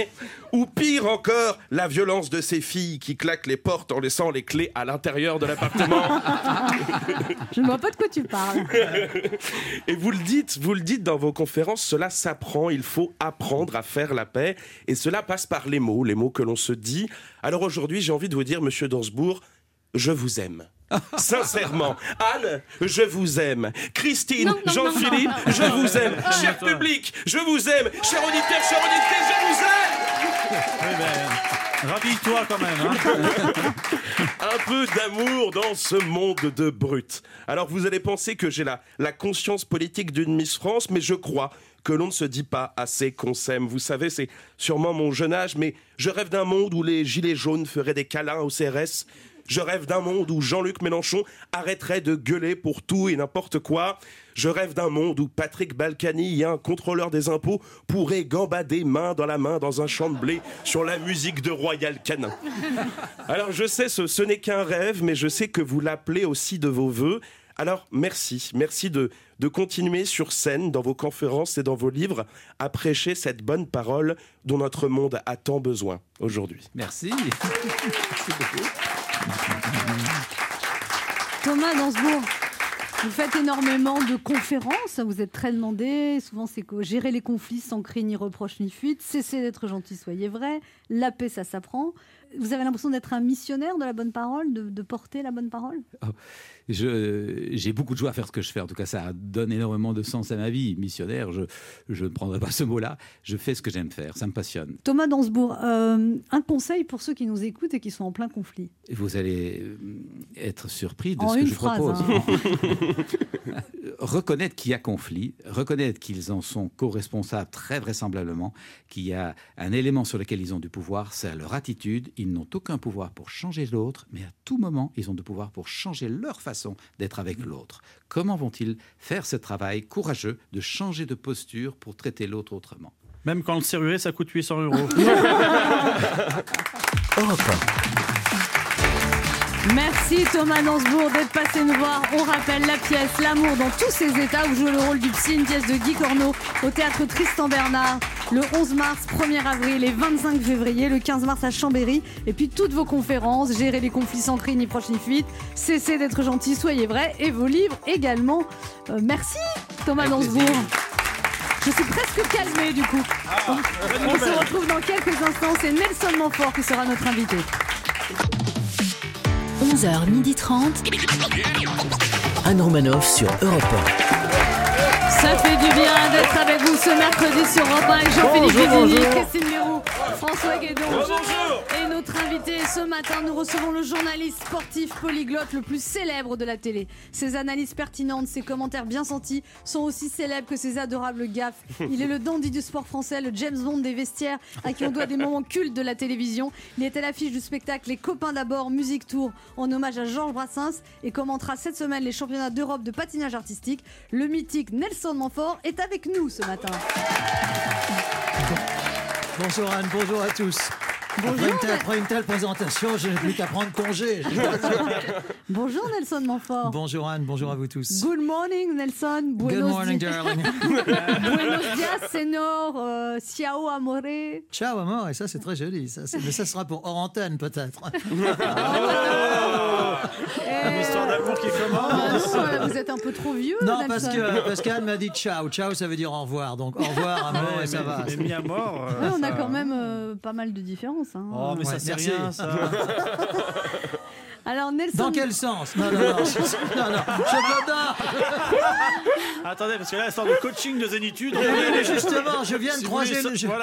Ou pire encore, la violence de ces filles qui claquent les portes en laissant les clés à l'intérieur de l'appartement. Je ne vois pas de quoi tu parles. Et vous le dites dans vos conférences, cela s'apprend, il faut apprendre à faire la paix. Et cela passe par les mots que l'on se dit. Alors aujourd'hui, j'ai envie de vous dire, Monsieur Dansbourg, je vous aime. Sincèrement, Anne, je vous aime. Christine, Jean-Philippe, je vous aime. Cher public, je vous aime. Chers auditeurs, chères auditrices, je vous aime. Rhabille-toi quand même. Un peu d'amour dans ce monde de brutes. Alors vous allez penser que j'ai la conscience politique d'une Miss France, mais je crois que l'on ne se dit pas assez qu'on s'aime. Vous savez, c'est sûrement mon jeune âge, mais je rêve d'un monde où les gilets jaunes feraient des câlins au CRS. Je rêve d'un monde où Jean-Luc Mélenchon arrêterait de gueuler pour tout et n'importe quoi. Je rêve d'un monde où Patrick Balkany, un contrôleur des impôts, pourrait gambader main dans la main dans un champ de blé sur la musique de Royal Canin. Alors je sais, ce n'est qu'un rêve, mais je sais que vous l'appelez aussi de vos vœux. Alors merci de continuer sur scène, dans vos conférences et dans vos livres, à prêcher cette bonne parole dont notre monde a tant besoin aujourd'hui. Merci. Merci beaucoup. Thomas Dansbourg, vous faites énormément de conférences, vous êtes très demandé, souvent c'est gérer les conflits sans cri ni reproche ni fuite, cesser d'être gentil, soyez vrai, la paix ça s'apprend. Vous avez l'impression d'être un missionnaire de la bonne parole, de porter la bonne parole ? J'ai beaucoup de joie à faire ce que je fais. En tout cas, ça donne énormément de sens à ma vie. Missionnaire, je ne prendrai pas ce mot-là. Je fais ce que j'aime faire. Ça me passionne. Thomas Dansbourg, un conseil pour ceux qui nous écoutent et qui sont en plein conflit. Vous allez être surpris de ce que je propose. Reconnaître qu'il y a conflit, reconnaître qu'ils en sont co-responsables très vraisemblablement, qu'il y a un élément sur lequel ils ont du pouvoir, c'est leur attitude. Ils n'ont aucun pouvoir pour changer l'autre, mais à tout moment, ils ont du pouvoir pour changer leur façon d'être avec l'autre. Comment vont-ils faire ce travail courageux de changer de posture pour traiter l'autre autrement ? Même quand le serrurier, ça coûte 800 €. Merci Thomas Dansbourg d'être passé nous voir. On rappelle la pièce L'amour dans tous ses états. Vous jouez le rôle du psy, une pièce de Guy Corneau au théâtre Tristan Bernard le 11 mars, 1er avril et 25 février, le 15 mars à Chambéry. Et puis toutes vos conférences, gérer les conflits sans cri ni proche ni fuite, cessez d'être gentil, soyez vrai, et vos livres également. Merci Thomas Dansbourg. Je suis presque calmée du coup. On se retrouve dans quelques instants. C'est Nelson Montfort qui sera notre invité. 11h30. Anne Romanoff sur Europe 1. Ça fait du bien d'être avec vous ce mercredi sur Europe 1 avec Jean-Philippe Guédini, Christine Leroux, François Guédon. Et notre invité ce matin, nous recevons le journaliste sportif polyglotte le plus célèbre de la télé. Ses analyses pertinentes, ses commentaires bien sentis sont aussi célèbres que ses adorables gaffes. Il est le dandy du sport français, le James Bond des vestiaires, à qui on doit des moments cultes de la télévision. Il est à l'affiche du spectacle Les Copains d'abord, Musique Tour, en hommage à Georges Brassens, et commentera cette semaine les championnats d'Europe de patinage artistique. Le mythique Nelson Montfort est avec nous ce matin. Bonjour Anne, bonjour à tous. Après une telle présentation, je n'ai plus qu'à prendre congé. Bonjour Nelson Montfort. Bonjour Anne, bonjour à vous tous. Good morning Nelson. Good morning darling. Buenos dias señor. Ciao amore. Ciao amore, et ça c'est très joli. Mais ça sera pour hors antenne peut-être. Une histoire d'amour qui commence. Vous êtes un peu trop vieux. Non, Nelson. parce qu'Anne m'a dit ciao. Ciao, ça veut dire au revoir. Donc au revoir, amour, et ça va. Mais mis à mort. On a quand même pas mal de différences. Hein. Oh, mais ça c'est rien, ça. Alors, Nelson. Dans quel sens ? Non. Attendez, parce que là, histoire de coaching de zénitude. Justement, je viens de croiser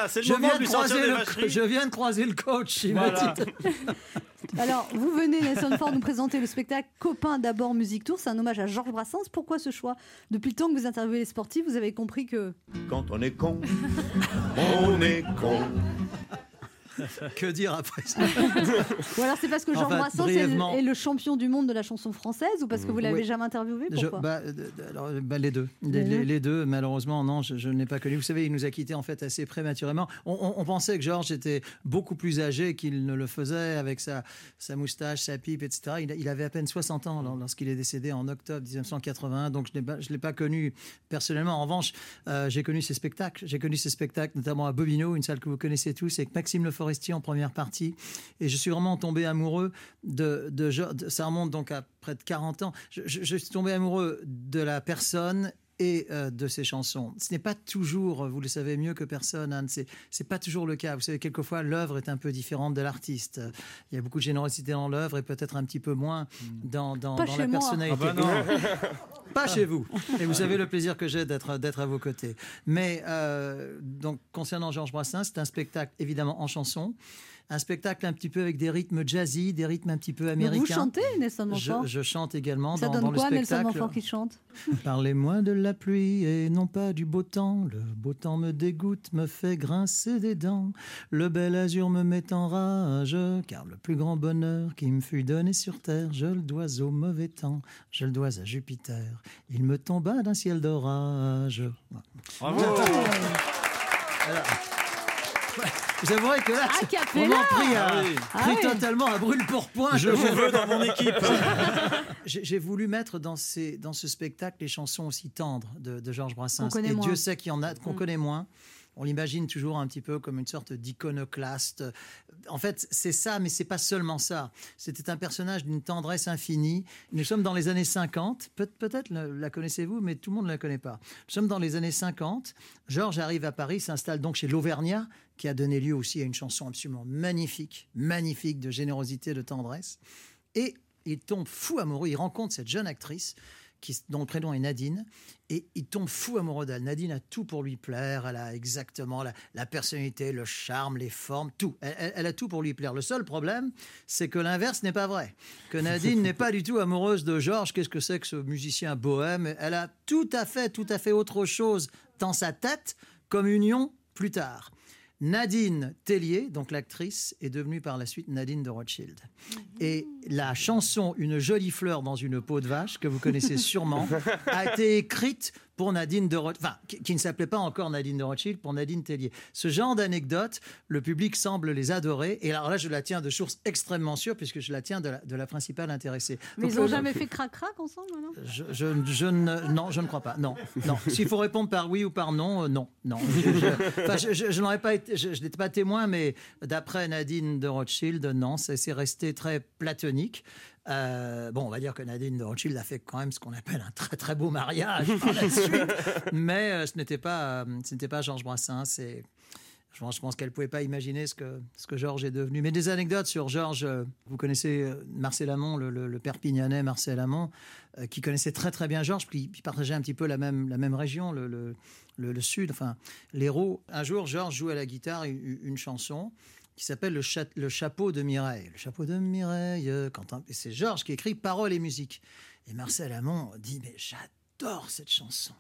Je viens de croiser le coach. Voilà. Alors, vous venez, Nelson Montfort, nous présenter le spectacle Copains d'abord Musique Tour. C'est un hommage à Georges Brassens. Pourquoi ce choix ? Depuis le temps que vous interviewez les sportifs, vous avez compris que... Quand on est con, on est con. Que dire après ça ? Ou alors c'est parce que Georges Brassens brièvement... est le champion du monde de la chanson française, ou parce que vous l'avez jamais interviewé ? Pourquoi ? Les deux. Les deux, malheureusement, non, je ne l'ai pas connu. Vous savez, il nous a quittés en fait assez prématurément. On pensait que Georges était beaucoup plus âgé qu'il ne le faisait, avec sa moustache, sa pipe, etc. Il avait à peine 60 ans lorsqu'il est décédé en octobre 1981, donc je ne l'ai pas connu personnellement. En revanche, j'ai connu ses spectacles. J'ai connu ses spectacles, notamment à Bobino, une salle que vous connaissez tous, avec Maxime Le Forestier en première partie, et je suis vraiment tombé amoureux de ça remonte donc à près de 40 ans. Je suis tombé amoureux de la personne et de ses chansons. Ce n'est pas toujours, vous le savez mieux que personne, Anne, c'est pas toujours le cas. Vous savez, quelquefois, l'œuvre est un peu différente de l'artiste. Il y a beaucoup de générosité dans l'œuvre et peut-être un petit peu moins dans la personnalité. Ah bah non. Pas chez vous. Et vous savez le plaisir que j'ai d'être à vos côtés. Mais donc, concernant Georges Brassens, c'est un spectacle évidemment en chanson. Un spectacle un petit peu avec des rythmes jazzy, des rythmes un petit peu américains. Donc vous chantez, Nelson Montfort ? Je chante également Ça dans donne le quoi, spectacle. Nelson Montfort qui chante ? Parlez-moi de la pluie et non pas du beau temps. Le beau temps me dégoûte, me fait grincer des dents. Le bel azur me met en rage, car le plus grand bonheur qui me fut donné sur terre, je le dois au mauvais temps, je le dois à Jupiter. Il me tomba d'un ciel d'orage. Bravo. Alors, Vous avouerez que là, on m'a pris totalement à brûle-pourpoint. Je vous veux dans mon équipe. J'ai voulu mettre dans ce spectacle les chansons aussi tendres de Georges Brassens. Et Dieu sait qu'il y en a qu'on connaît moins. On l'imagine toujours un petit peu comme une sorte d'iconoclaste. En fait, c'est ça, mais c'est pas seulement ça. C'était un personnage d'une tendresse infinie. Nous sommes dans les années 50. Peut-être la connaissez-vous, mais tout le monde ne la connaît pas. Nous sommes dans les années 50. Georges arrive à Paris, s'installe donc chez l'Auvergnat, qui a donné lieu aussi à une chanson absolument magnifique de générosité, de tendresse. Et il tombe fou amoureux. Il rencontre cette jeune actrice dont le prénom est Nadine, et il tombe fou amoureux d'elle. Nadine a tout pour lui plaire, elle a exactement la personnalité, le charme, les formes, tout. Elle a tout pour lui plaire. Le seul problème, c'est que l'inverse n'est pas vrai. Que Nadine n'est pas du tout amoureuse de Georges. Qu'est-ce que c'est que ce musicien bohème? Elle a tout à fait autre chose dans sa tête comme union plus tard. Nadine Tellier, donc l'actrice, est devenue par la suite Nadine de Rothschild. Et la chanson « Une jolie fleur dans une peau de vache », que vous connaissez sûrement, a été écrite pour Nadine de Rothschild, enfin, qui ne s'appelait pas encore Nadine de Rothschild, pour Nadine Tellier. Ce genre d'anecdote, le public semble les adorer. Et alors là, je la tiens de source extrêmement sûre, puisque je la tiens de la principale intéressée. Mais donc, ils n'ont jamais fait crac-crac ensemble, non? Non, je ne crois pas. Non. S'il faut répondre par oui ou par non, non. Je n'aurais pas été, je n'étais pas témoin, mais d'après Nadine de Rothschild, non, c'est resté très platonique. On va dire que Nadine de Rothschild a fait quand même ce qu'on appelle un très très beau mariage par la suite, mais ce n'était pas Georges Brassens. Je pense qu'elle ne pouvait pas imaginer ce que Georges est devenu. Mais des anecdotes sur Georges, vous connaissez Marcel Amont, le Perpignanais Marcel Amont, qui connaissait très très bien Georges, puis partageait un petit peu la même région, le sud, enfin l'Hérault. Un jour, Georges joue à la guitare une chanson qui s'appelle le chapeau de Mireille. Le chapeau de Mireille, et c'est Georges qui écrit paroles et musique. Et Marcel Amont dit, mais j'adore cette chanson.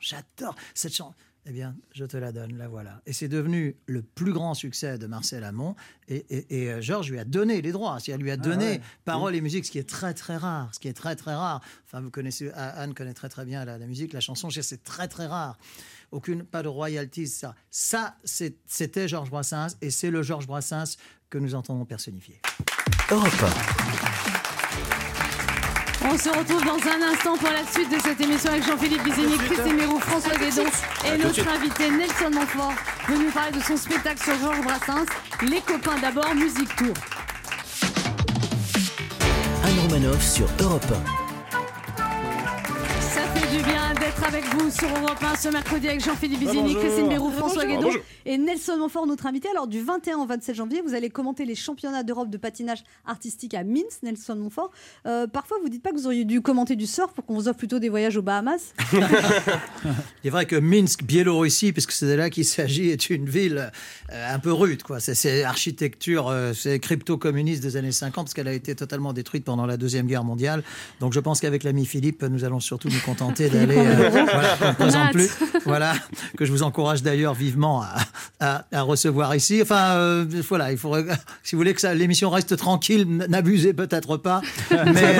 Eh bien, je te la donne, la voilà. Et c'est devenu le plus grand succès de Marcel Amont. Et Georges lui a donné les droits. C'est-à-dire, lui a donné paroles et musique, ce qui est très, très rare. Enfin, vous connaissez, Anne connaît très, très bien la musique, la chanson. C'est très, très rare. Pas de royalties, ça. Ça, c'était Georges Brassens, et c'est le Georges Brassens que nous entendons personnifier. Europe 1. On se retrouve dans un instant pour la suite de cette émission avec Jean-Philippe Bizigny, Christine Mérou, François Guédon et notre invité Nelson Montfort, venu parler de son spectacle sur Georges Brassens. Les copains d'abord, Musique Tour. Anne Romanoff sur Europe 1. Ça fait du bien d'être avec vous sur Europe 1 ce mercredi avec Jean-Philippe Bizigny, Christine Mérou, François Guédon et Nelson Montfort, notre invité. Alors du 21 au 27 janvier, vous allez commenter les championnats d'Europe de patinage artistique à Minsk, Nelson Montfort. Parfois, vous dites pas que vous auriez dû commenter du surf pour qu'on vous offre plutôt des voyages aux Bahamas? Il est vrai que Minsk, Biélorussie, puisque c'est de là qu'il s'agit, est une ville un peu rude, quoi. C'est architecture, c'est crypto-communiste des années 50, parce qu'elle a été totalement détruite pendant la Deuxième Guerre mondiale. Donc je pense qu'avec l'ami Philippe, nous allons surtout nous contenter d'aller, qu'on ne présente plus. Voilà, que je vous encourage d'ailleurs vivement à recevoir ici. Enfin, voilà, il faudrait, si vous voulez que l'émission reste tranquille, n'abusez peut-être pas. Mais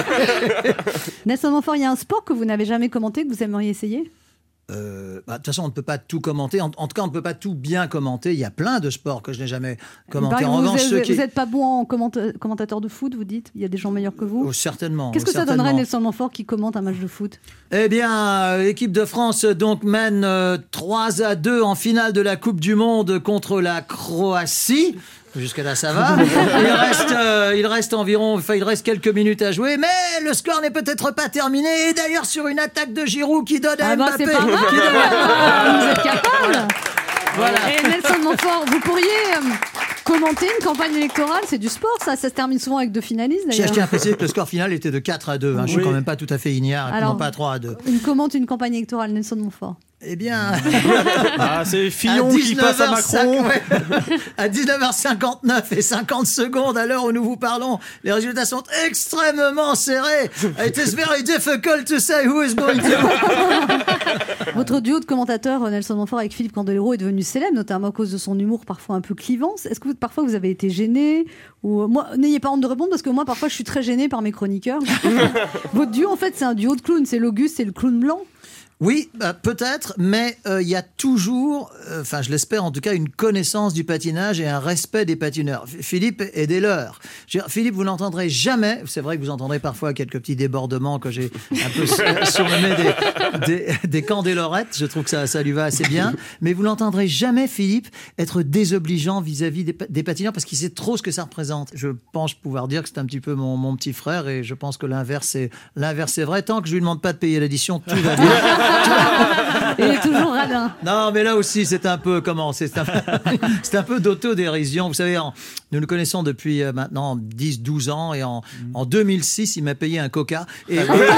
Nelson Montfort, il y a un sport que vous n'avez jamais commenté, que vous aimeriez essayer? De toute façon, on ne peut pas tout commenter. En tout cas, on ne peut pas tout bien commenter. Il y a plein de sports que je n'ai jamais commentés. En revanche, vous n'êtes pas bon en commentateur de foot, vous dites? Il y a des gens meilleurs que vous? Certainement. Qu'est-ce que ça donnerait, Nelson Montfort, qui commente un match de foot? Eh bien, l'équipe de France donc mène 3-2 en finale de la Coupe du Monde contre la Croatie. Jusqu'à là, ça va. Il reste quelques minutes à jouer, mais le score n'est peut-être pas terminé. Et d'ailleurs, sur une attaque de Giroud qui donne à Mbappé. C'est pas grave. Vous êtes capable. Voilà. Et Nelson Montfort, vous pourriez commenter une campagne électorale, c'est du sport, ça se termine souvent avec 2 finalistes. J'ai acheté un PC que le score final était de 4-2. Je suis quand même pas tout à fait ignare, non pas 3-2. Commente une campagne électorale, Nelson Montfort. Eh bien, c'est Fillon qui passe à Macron. À 19h59 et 50 secondes, à l'heure où nous vous parlons, les résultats sont extrêmement serrés. It is very difficult to say who is going to. Votre duo de commentateurs, Nelson Montfort avec Philippe Candeloro, est devenu célèbre, notamment à cause de son humour parfois un peu clivant. Est-ce que parfois vous avez été gêné? Ou moi, n'ayez pas honte de répondre, parce que moi parfois je suis très gênée par mes chroniqueurs. Votre duo, en fait, c'est un duo de clowns. C'est l'Auguste et le clown blanc. Oui, peut-être, mais il y a toujours, enfin je l'espère en tout cas, une connaissance du patinage et un respect des patineurs. Philippe est des leurs. Philippe, vous n'entendrez jamais, c'est vrai que vous entendrez parfois quelques petits débordements que j'ai un peu surnommés des candélorettes, je trouve que ça lui va assez bien, mais vous n'entendrez jamais Philippe être désobligeant vis-à-vis des patineurs parce qu'il sait trop ce que ça représente. Je pense pouvoir dire que c'est un petit peu mon petit frère et je pense que l'inverse est vrai. Tant que je lui demande pas de payer l'addition, tout va bien. Il est toujours radin. Non, mais là aussi, c'est un peu c'est un peu d'autodérision. Vous savez, nous le connaissons depuis maintenant 10-12 ans et en 2006, il m'a payé un coca. Et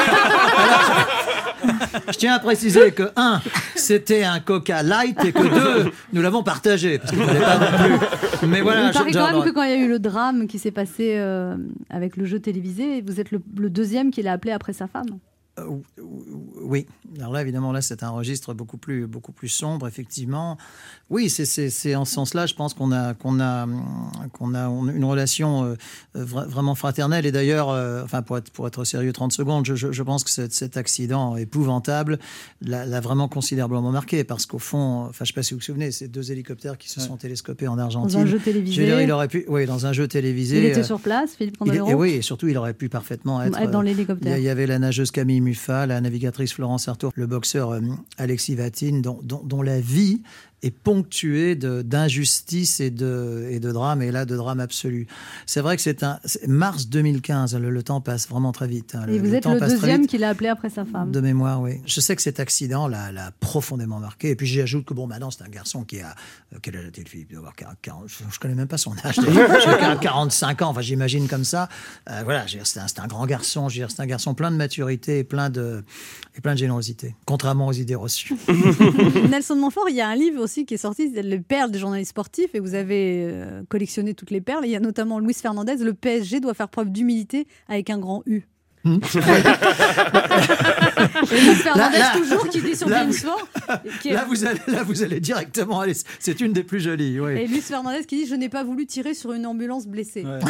je tiens à préciser que 1, c'était un Coca Light et que 2, nous l'avons partagé parce qu'il ne fallait pas non plus. Mais voilà, il paraît quand même que quand il y a eu le drame qui s'est passé avec le jeu télévisé, vous êtes le deuxième qu'il a appelé après sa femme. Oui. Alors là, évidemment, c'est un registre beaucoup plus sombre, effectivement. Oui, c'est en ce sens-là, je pense qu'on a une relation vraiment fraternelle. Et d'ailleurs, enfin, pour être sérieux 30 secondes, je pense que cet accident épouvantable l'a vraiment considérablement marqué. Parce qu'au fond, enfin, je ne sais pas si vous vous souvenez, ces 2 hélicoptères qui se sont télescopés en Argentine. Dans un jeu télévisé. Je veux dire, il aurait pu, oui, dans un jeu télévisé. Il était sur place, Philippe Candeloro. Oui, et surtout, il aurait pu parfaitement être dans l'hélicoptère. Il y avait la nageuse Camille Muffat, la navigatrice Florence Artaud, le boxeur Alexis Vatine, dont la vie est ponctuée d'injustice et de drame, et là de drame absolu. C'est vrai que c'est mars 2015, le temps passe vraiment très vite. Et vous êtes le deuxième qu'il a appelé après sa femme. De mémoire, oui. Je sais que cet accident l'a profondément marqué. Et puis j'y ajoute que maintenant c'est un garçon qui a... Quel âge a-t-il, Philippe? Il doit avoir 40, je ne connais même pas son âge. J'ai 45 ans, enfin j'imagine comme ça. Voilà, c'est un grand garçon, c'est un garçon plein de maturité et plein de générosité, contrairement aux idées reçues. Nelson Montfort, il y a un livre aussi qui est sorti, c'est Les perles des journalistes sportifs, et vous avez collectionné toutes les perles. Il y a notamment Luis Fernandez, le PSG doit faire preuve d'humilité avec un grand U. Et Luis Fernandez toujours qui dit sur Beansport. Là, vous allez directement aller. C'est une des plus jolies. Oui. Et Luis Fernandez qui dit: je n'ai pas voulu tirer sur une ambulance blessée. Ouais.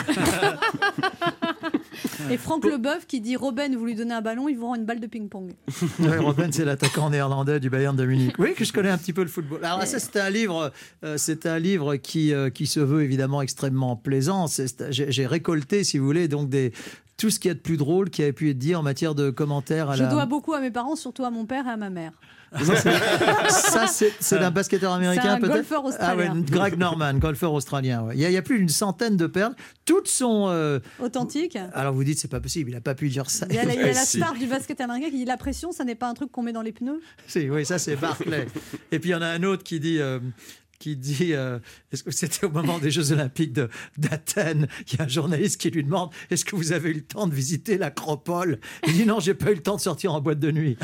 Et Franck Leboeuf qui dit: Robben, vous lui donnez un ballon, il vous rend une balle de ping-pong. Oui, Robben, c'est l'attaquant néerlandais du Bayern de Munich. Oui, que je connais un petit peu le football. Alors ça, c'est un livre qui se veut évidemment extrêmement plaisant. J'ai récolté, si vous voulez, donc tout ce qu'il y a de plus drôle qui avait pu être dit en matière de commentaires. Je dois beaucoup à mes parents, surtout à mon père et à ma mère. Ça, c'est d'un basketteur américain, peut-être. Golfeur australien. Ah ouais, Greg Norman, golfeur australien. Ouais. Il y a plus d'une centaine de perles. Toutes sont authentiques. Alors vous dites, c'est pas possible, il n'a pas pu dire ça. Il y a la star du basket américain qui dit: la pression, ça n'est pas un truc qu'on met dans les pneus. Oui, ça c'est Barclay. Et puis il y en a un autre qui dit est-ce que c'était au moment des Jeux Olympiques d'Athènes, il y a un journaliste qui lui demande: est-ce que vous avez eu le temps de visiter l'Acropole? Il dit: non, j'ai pas eu le temps de sortir en boîte de nuit.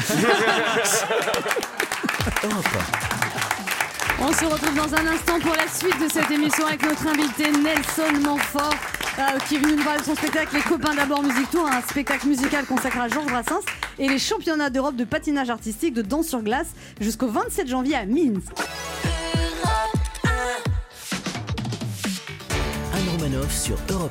On se retrouve dans un instant pour la suite de cette émission avec notre invité Nelson Montfort, qui est venu nous parler de son spectacle Les Copains d'Abord Music Tour, un spectacle musical consacré à Georges Brassens, et les championnats d'Europe de patinage artistique de danse sur glace jusqu'au 27 janvier à Minsk. Anne Romanoff sur Europe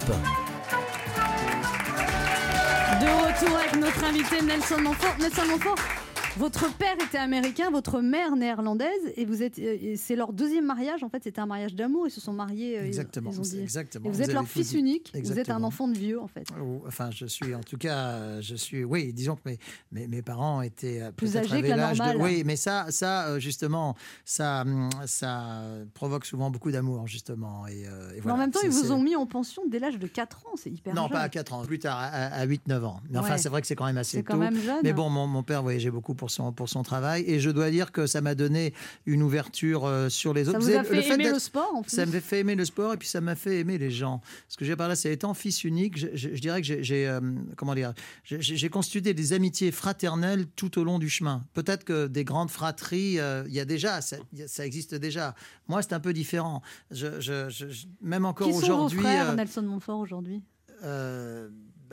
1. De retour avec notre invité Nelson Montfort. Nelson Montfort, votre père était américain, votre mère néerlandaise, et c'est leur deuxième mariage. En fait, c'était un mariage d'amour. Ils se sont mariés. Exactement. Ils ont dit. Exactement. Et vous êtes leur fils unique. Exactement. Vous êtes un enfant de vieux, en fait. Enfin, oui, disons que mes parents étaient plus âgés que la normale. Oui, mais ça, justement, ça provoque souvent beaucoup d'amour, justement. Et mais voilà, en même temps, ils vous ont mis en pension dès l'âge de 4 ans. C'est hyper jeune. Non, pas à 4 ans, plus tard, à 8-9 ans. Mais enfin, c'est vrai que c'est quand même assez tôt. C'est quand même jeune. Mais bon, mon père voyageait beaucoup pour son travail, et je dois dire que ça m'a donné une ouverture sur les autres. Ça vous a fait aimer le sport, en plus. Ça m'a fait aimer le sport, et puis ça m'a fait aimer les gens. Ce que j'ai par là, c'est étant fils unique, je dirais que j'ai constitué des amitiés fraternelles tout au long du chemin. Peut-être que des grandes fratries, il y a déjà, ça existe déjà. Moi, c'est un peu différent. Même encore aujourd'hui. Qui sont vos frères, Nelson Montfort, aujourd'hui?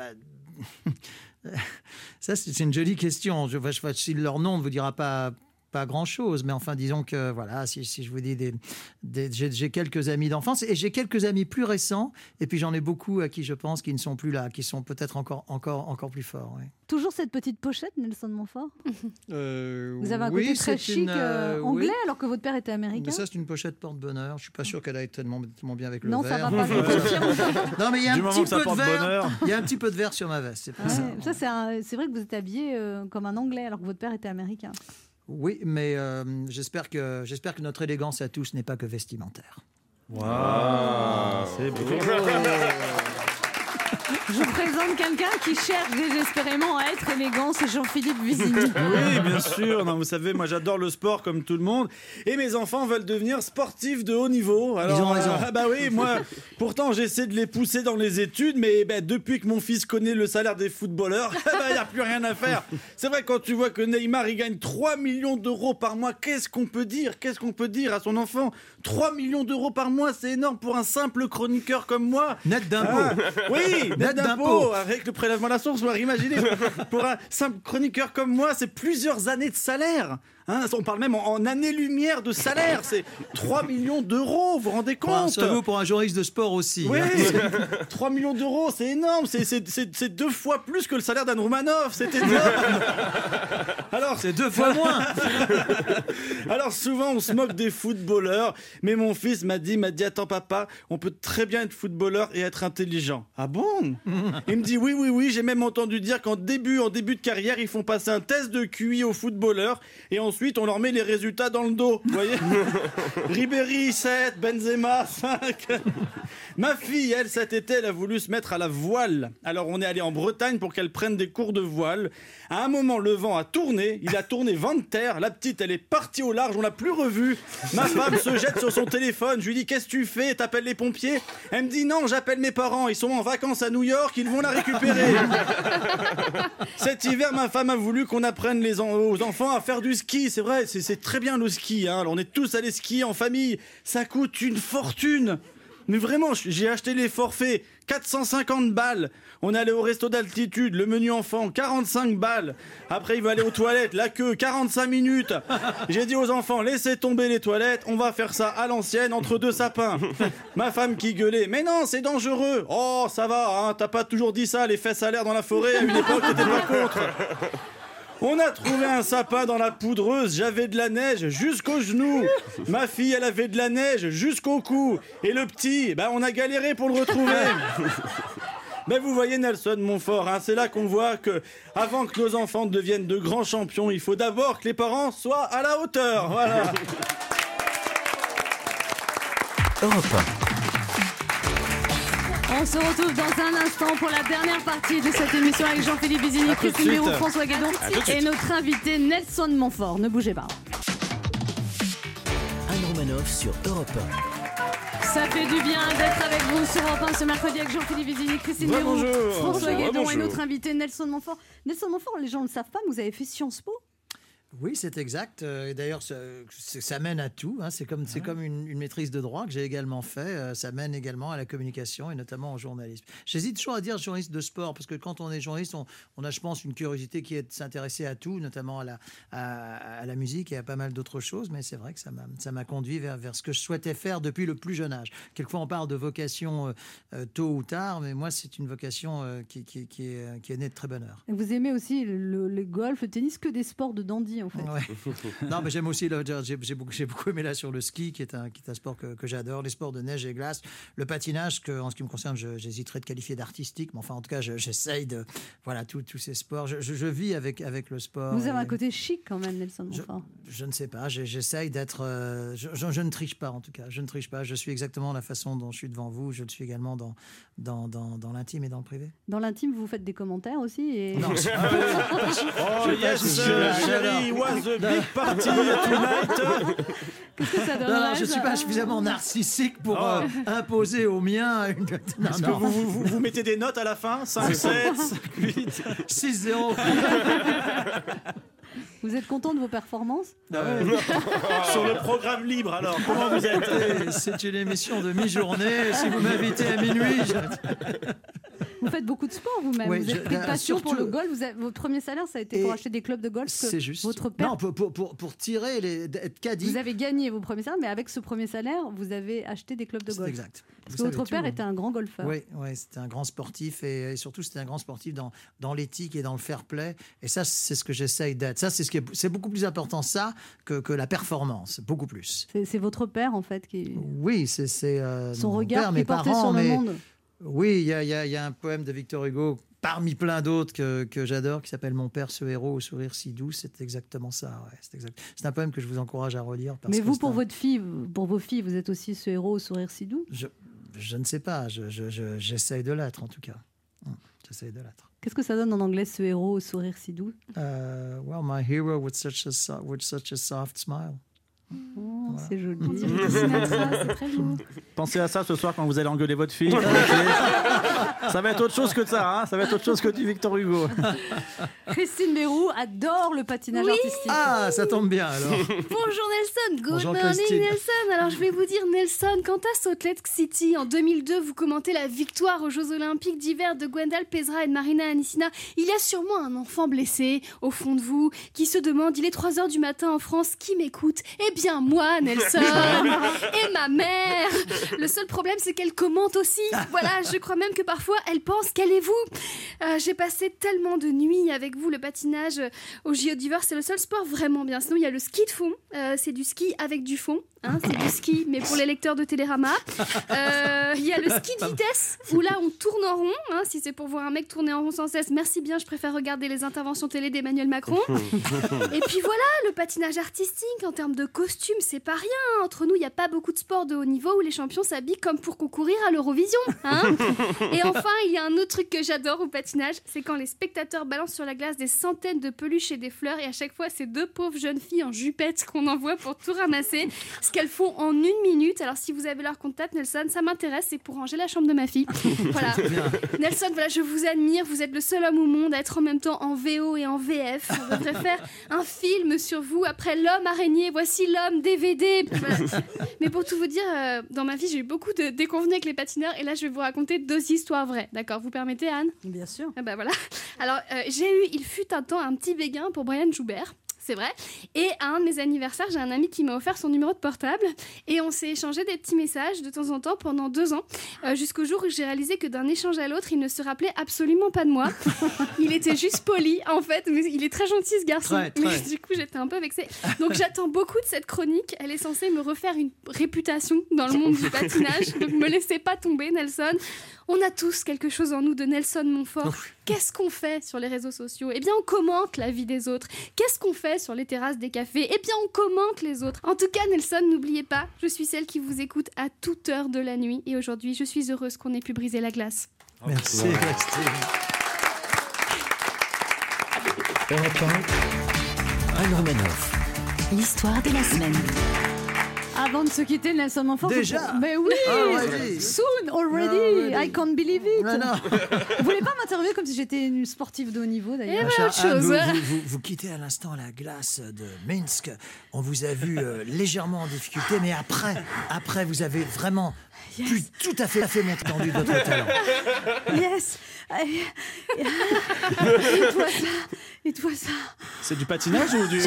Ça, c'est une jolie question. Leur nom ne vous dira pas pas grand-chose, mais enfin, disons que, voilà, si je vous dis j'ai quelques amis d'enfance, et j'ai quelques amis plus récents, et puis j'en ai beaucoup à qui je pense qui ne sont plus là, qui sont peut-être encore plus forts. Oui. Toujours cette petite pochette, Nelson Montfort. Vous avez un oui, côté très chic anglais, oui. alors que votre père était américain. Mais ça, c'est une pochette porte-bonheur. Je ne suis pas sûr qu'elle aille tellement bien avec le non, verre. Ça va pas, je confirme. Non, mais il y a Du un moment petit que ça peu de porte verre. bonheur. Il y a un petit peu de verre sur ma veste. C'est pas ça. C'est vrai que vous êtes habillé comme un anglais, alors que votre père était américain. Oui, mais j'espère que notre élégance à tous n'est pas que vestimentaire. Waouh, c'est beau. Je vous présente quelqu'un qui cherche désespérément à être élégant, c'est Jean-Philippe Vizini. Oui, bien sûr. Non, vous savez, moi j'adore le sport comme tout le monde. Et mes enfants veulent devenir sportifs de haut niveau. Alors, ils ont raison. Bah oui, moi, pourtant j'essaie de les pousser dans les études, mais depuis que mon fils connaît le salaire des footballeurs, il n'y a plus rien à faire. C'est vrai, quand tu vois que Neymar, il gagne 3 millions d'euros par mois, qu'est-ce qu'on peut dire à son enfant? 3 millions d'euros par mois, c'est énorme pour un simple chroniqueur comme moi. Net d'impôts. Oui, net d'impôts. Avec le prélèvement à la source, imaginez, pour un simple chroniqueur comme moi, c'est plusieurs années de salaire. Hein, on parle même en années-lumière de salaire. C'est 3 millions d'euros, vous vous rendez compte? Ça vaut pour un journaliste de sport aussi. Oui, hein. 3 millions d'euros, c'est énorme. C'est 2 fois plus que le salaire d'Anne Roumanoff. C'est énorme. Alors, c'est 2 fois moins. Alors souvent, on se moque des footballeurs. Mais mon fils m'a dit, attends papa, on peut très bien être footballeur et être intelligent. Ah bon? Il me dit, oui, j'ai même entendu dire qu'en début de carrière, ils font passer un test de QI aux footballeurs et ensuite on leur met les résultats dans le dos. Vous voyez? Ribéry 7, Benzema 5. Ma fille, elle, cet été, elle a voulu se mettre à la voile. Alors on est allé en Bretagne pour qu'elle prenne des cours de voile. À un moment, le vent a tourné, il a tourné vent de terre. La petite, elle est partie au large, on l'a plus revue. Ma femme se jette sur son téléphone. Je lui dis, qu'est-ce que tu fais? T'appelles les pompiers? Elle me dit, non, j'appelle mes parents. Ils sont en vacances à New York, ils vont la récupérer. Cet hiver, ma femme a voulu qu'on apprenne aux enfants à faire du ski. C'est vrai, c'est très bien le ski. Hein. Alors, on est tous allés skier en famille. Ça coûte une fortune. Mais vraiment, j'ai acheté les forfaits, 450 balles. On est allé au resto d'altitude, le menu enfant, 45 balles. Après, il va aller aux toilettes, la queue, 45 minutes. J'ai dit aux enfants, laissez tomber les toilettes, on va faire ça à l'ancienne, entre 2 sapins. Ma femme qui gueulait, mais non, c'est dangereux. Oh, ça va, hein, t'as pas toujours dit ça, les fesses à l'air dans la forêt, à une époque, t'étais pas contre. On a trouvé un sapin dans la poudreuse, j'avais de la neige jusqu'aux genoux. Ma fille, elle avait de la neige jusqu'au cou. Et le petit, on a galéré pour le retrouver. Mais vous voyez Nelson Montfort, hein, c'est là qu'on voit que avant que nos enfants deviennent de grands champions, il faut d'abord que les parents soient à la hauteur. Voilà. Europe 1. On se retrouve dans un instant pour la dernière partie de cette émission avec Jean-Philippe Vizini, Christine Béroux, François Guédon et notre invité Nelson Montfort. Ne bougez pas. Anne Romanoff sur Europe 1. Ça fait du bien d'être avec vous sur Europe 1 ce mercredi avec Jean-Philippe Vizini, Christine Béroux, François Guédon et notre invité Nelson Montfort. Nelson Montfort, les gens ne le savent pas, mais vous avez fait Sciences Po. Oui, c'est exact. Et d'ailleurs, ça mène à tout. Hein. C'est comme une maîtrise de droit que j'ai également fait. Ça mène également à la communication et notamment au journalisme. J'hésite toujours à dire journaliste de sport parce que quand on est journaliste, on a, je pense, une curiosité qui est de s'intéresser à tout, notamment à la musique et à pas mal d'autres choses. Mais c'est vrai que ça m'a conduit vers ce que je souhaitais faire depuis le plus jeune âge. Quelquefois, on parle de vocation tôt ou tard, mais moi, c'est une vocation qui est née de très bonne heure. Et vous aimez aussi le golf, le tennis, que des sports de dandy en fait. Ouais. Non, mais j'aime aussi, j'ai beaucoup aimé là sur le ski, qui est un sport que j'adore, les sports de neige et glace, le patinage, que en ce qui me concerne, j'hésiterais de qualifier d'artistique, mais enfin, en tout cas, j'essaye de, voilà, tous ces sports. Je vis avec le sport. Vous avez un côté chic quand même, Nelson Montfort. Je ne sais pas, j'essaye d'être, je ne triche pas en tout cas, je ne triche pas, je suis exactement la façon dont je suis devant vous, je le suis également dans l'intime et dans le privé. Dans l'intime, vous faites des commentaires aussi et... Non, oh yes, chérie, was a big party tonight. Qu'est-ce que ça donne? Non, je ne suis pas suffisamment narcissique pour imposer au mien une... Est-ce que vous mettez des notes à la fin? 5, 7, 5, 8, 6-0. Vous êtes content de vos performances? Sur le programme libre, alors, comment vous êtes? C'est une émission de mi-journée. Si vous m'invitez à minuit... Vous faites beaucoup de sport vous-même. Oui, vous êtes pris de passion surtout- pour le golf. Votre premier salaire, ça a été pour Et acheter des clubs de golf. que C'est juste. Votre père. Non, pour tirer, être caddie. Vous avez gagné vos premiers salaires, mais avec ce premier salaire, vous avez acheté des clubs de C'est golf. exact. Parce Vous que votre savez père tout, était un grand golfeur. Oui, c'était un grand sportif et surtout c'était un grand sportif dans l'éthique et dans le fair play. Et ça, c'est ce que j'essaye d'être. Ça, c'est beaucoup plus important ça que la performance, beaucoup plus. C'est votre père en fait qui. Oui, c'est Son mon regard père, qui mes portait parents, sur le mais monde. oui, il y a un poème de Victor Hugo parmi plein d'autres que j'adore qui s'appelle Mon père, ce héros au sourire si doux. C'est exactement ça. Ouais, c'est un poème que je vous encourage à relire. Parce Mais que vous, c'est pour un- votre fille, pour vos filles, vous êtes aussi ce héros au sourire si doux. Je ne sais pas, j'essaye de l'être en tout cas. J'essaye de l'être. Qu'est-ce que ça donne en anglais, ce héros au sourire si doux? Well, my hero with such a soft smile. Oh, c'est joli. C'est très beau. Pensez à ça ce soir quand vous allez engueuler votre fille. Ça va être autre chose que ça, hein. Ça va être autre chose que du Victor Hugo. Christine Bérou adore le patinage Oui. artistique. Ah, ça tombe bien alors. Bonjour Nelson, good Bonjour, morning Christine. Nelson. Alors je vais vous dire Nelson, quant à Salt Lake City, en 2002, vous commentez la victoire aux Jeux Olympiques d'hiver de Gwendal Pesra et de Marina Anissina. Il y a sûrement un enfant blessé au fond de vous qui se demande, il est 3h du matin en France, qui m'écoute? Eh bien moi Nelson et ma mère. Le seul problème c'est qu'elle commente aussi. Voilà, je crois même que parfois elle pense qu'elle est vous. J'ai passé tellement de nuits avec vous, le patinage au JO d'hiver, c'est le seul sport vraiment bien. Sinon il y a le ski de fond, c'est du ski avec du fond. Hein, c'est du ski, mais pour les lecteurs de Télérama. Il y a le ski de vitesse, où là on tourne en rond. Hein, si c'est pour voir un mec tourner en rond sans cesse, merci bien, je préfère regarder les interventions télé d'Emmanuel Macron. Et puis voilà, le patinage artistique, en termes de costume, c'est pas rien. Entre nous, il n'y a pas beaucoup de sports de haut niveau où les champions s'habillent comme pour concourir à l'Eurovision. Hein. Et enfin, il y a un autre truc que j'adore au patinage, c'est quand les spectateurs balancent sur la glace des centaines de peluches et des fleurs, et à chaque fois, c'est deux pauvres jeunes filles en jupette qu'on envoie pour tout ramasser. Ce qu'elles font en 1 minute. Alors si vous avez leur contact, Nelson, ça m'intéresse, c'est pour ranger la chambre de ma fille. Voilà. Nelson, voilà, je vous admire, vous êtes le seul homme au monde à être en même temps en VO et en VF. On devrait faire un film sur vous. Après l'homme araignée, voici l'homme DVD. Voilà. Mais pour tout vous dire, dans ma vie, j'ai eu beaucoup de déconvenues avec les patineurs, et là, je vais vous raconter 2 histoires vraies. D'accord, vous permettez, Anne? Bien sûr. Ah bah voilà. Alors, il fut un temps un petit béguin pour Brian Joubert. C'est vrai. Et à un de mes anniversaires, j'ai un ami qui m'a offert son numéro de portable et on s'est échangé des petits messages de temps en temps pendant 2 ans, jusqu'au jour où j'ai réalisé que d'un échange à l'autre, il ne se rappelait absolument pas de moi. Il était juste poli, en fait, mais il est très gentil ce garçon. Très. Mais du coup, j'étais un peu vexée. Donc j'attends beaucoup de cette chronique. Elle est censée me refaire une réputation dans le monde du patinage. Donc me laissez pas tomber, Nelson. On a tous quelque chose en nous de Nelson Montfort. Qu'est-ce qu'on fait sur les réseaux sociaux? Eh bien, on commente la vie des autres. Qu'est-ce qu'on fait sur les terrasses des cafés? Eh bien, on commente les autres. En tout cas, Nelson, n'oubliez pas, je suis celle qui vous écoute à toute heure de la nuit. Et aujourd'hui, je suis heureuse qu'on ait pu briser la glace. Merci, Christine. Anne Romanoff. L'histoire de la semaine. Avant de se quitter, Nelson Montfort. Déjà? Mais oui. Already. Soon, already. I can't believe it. Non, non. Vous voulez pas m'interviewer comme si j'étais une sportive de haut niveau d'ailleurs? Eh ben, Cher autre Anne, chose. vous quittez à l'instant la glace de Minsk. On vous a vu légèrement en difficulté, mais après vous avez vraiment pu tout à fait mettre tendu de votre talent. Yes. Et toi ça. C'est du patinage ou du. It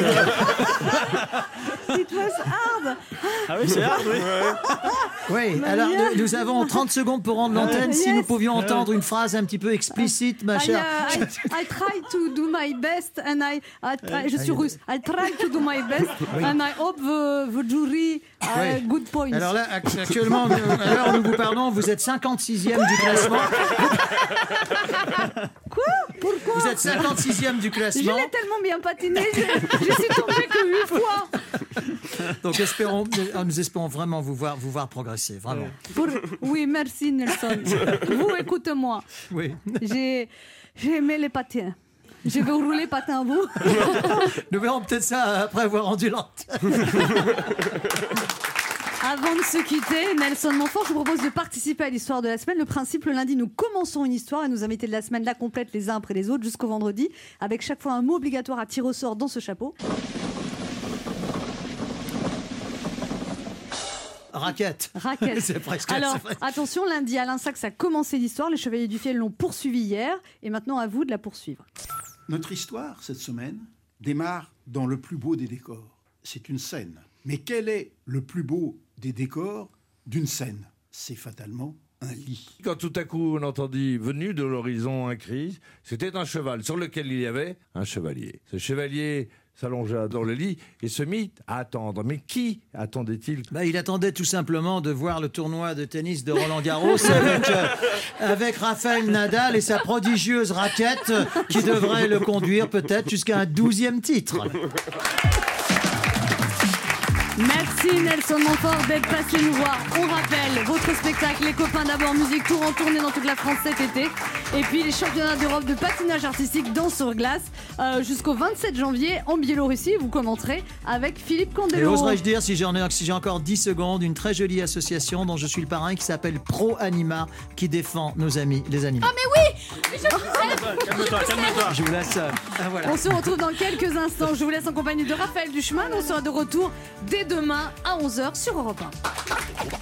was hard. Ah oui, c'est hard, oui. Oui, alors nous avons 30 secondes pour rendre l'antenne. Si nous pouvions entendre une phrase un petit peu explicite, ma chère. I try to do my best and je suis russe. I try to do my best and I hope the jury good points. Alors là, actuellement, à l'heure où nous vous parlons, vous êtes 56e du classement. Quoi? Pourquoi? Vous êtes 56e du Je classement. l'ai tellement bien patiné, je suis tombée que 8 fois. Donc nous espérons vraiment vous voir progresser, vraiment. Oui, merci Nelson. Vous, écoutez-moi. Oui. J'ai aimé les patins. Je vais rouler patin à vous. Nous verrons peut-être ça après avoir rendu l'antenne. Avant de se quitter, Nelson Montfort, je vous propose de participer à l'histoire de la semaine. Le principe, le lundi, nous commençons une histoire et nos invités de la semaine la complètent les uns après les autres jusqu'au vendredi, avec chaque fois un mot obligatoire à tirer au sort dans ce chapeau. Raquette. C'est presque. Alors, c'est vrai. attention, lundi, Alain Sachs a commencé l'histoire. Les Chevaliers du Fiel l'ont poursuivi hier. Et maintenant, à vous de la poursuivre. Notre histoire, cette semaine, démarre dans le plus beau des décors. C'est une scène. Mais quel est le plus beau des décors d'une scène? C'est fatalement un lit. Quand tout à coup on entendit venu de l'horizon un cri, c'était un cheval sur lequel il y avait un chevalier. Ce chevalier s'allongea dans le lit et se mit à attendre. Mais qui attendait-il? Il attendait tout simplement de voir le tournoi de tennis de Roland-Garros avec Rafael Nadal et sa prodigieuse raquette qui devrait le conduire peut-être jusqu'à un 12e titre. Merci Nelson Montfort d'être passé nous voir. On rappelle votre spectacle Les Copains d'Abord Musique, tour en tournée dans toute la France cet été. Et puis les championnats d'Europe de patinage artistique danse sur glace jusqu'au 27 janvier en Biélorussie. Vous commenterez avec Philippe Et Candeloro. oserais-je dire, si j'ai encore 10 secondes, une très jolie association dont je suis le parrain qui s'appelle Pro Anima, qui défend nos amis les animaux. Oh mais oui, mais je vous aime. Calme-toi. Je vous laisse. Voilà. On se retrouve dans quelques instants. Je vous laisse en compagnie de Raphaël Duchemin. On sera de retour dès demain à 11h sur Europe 1.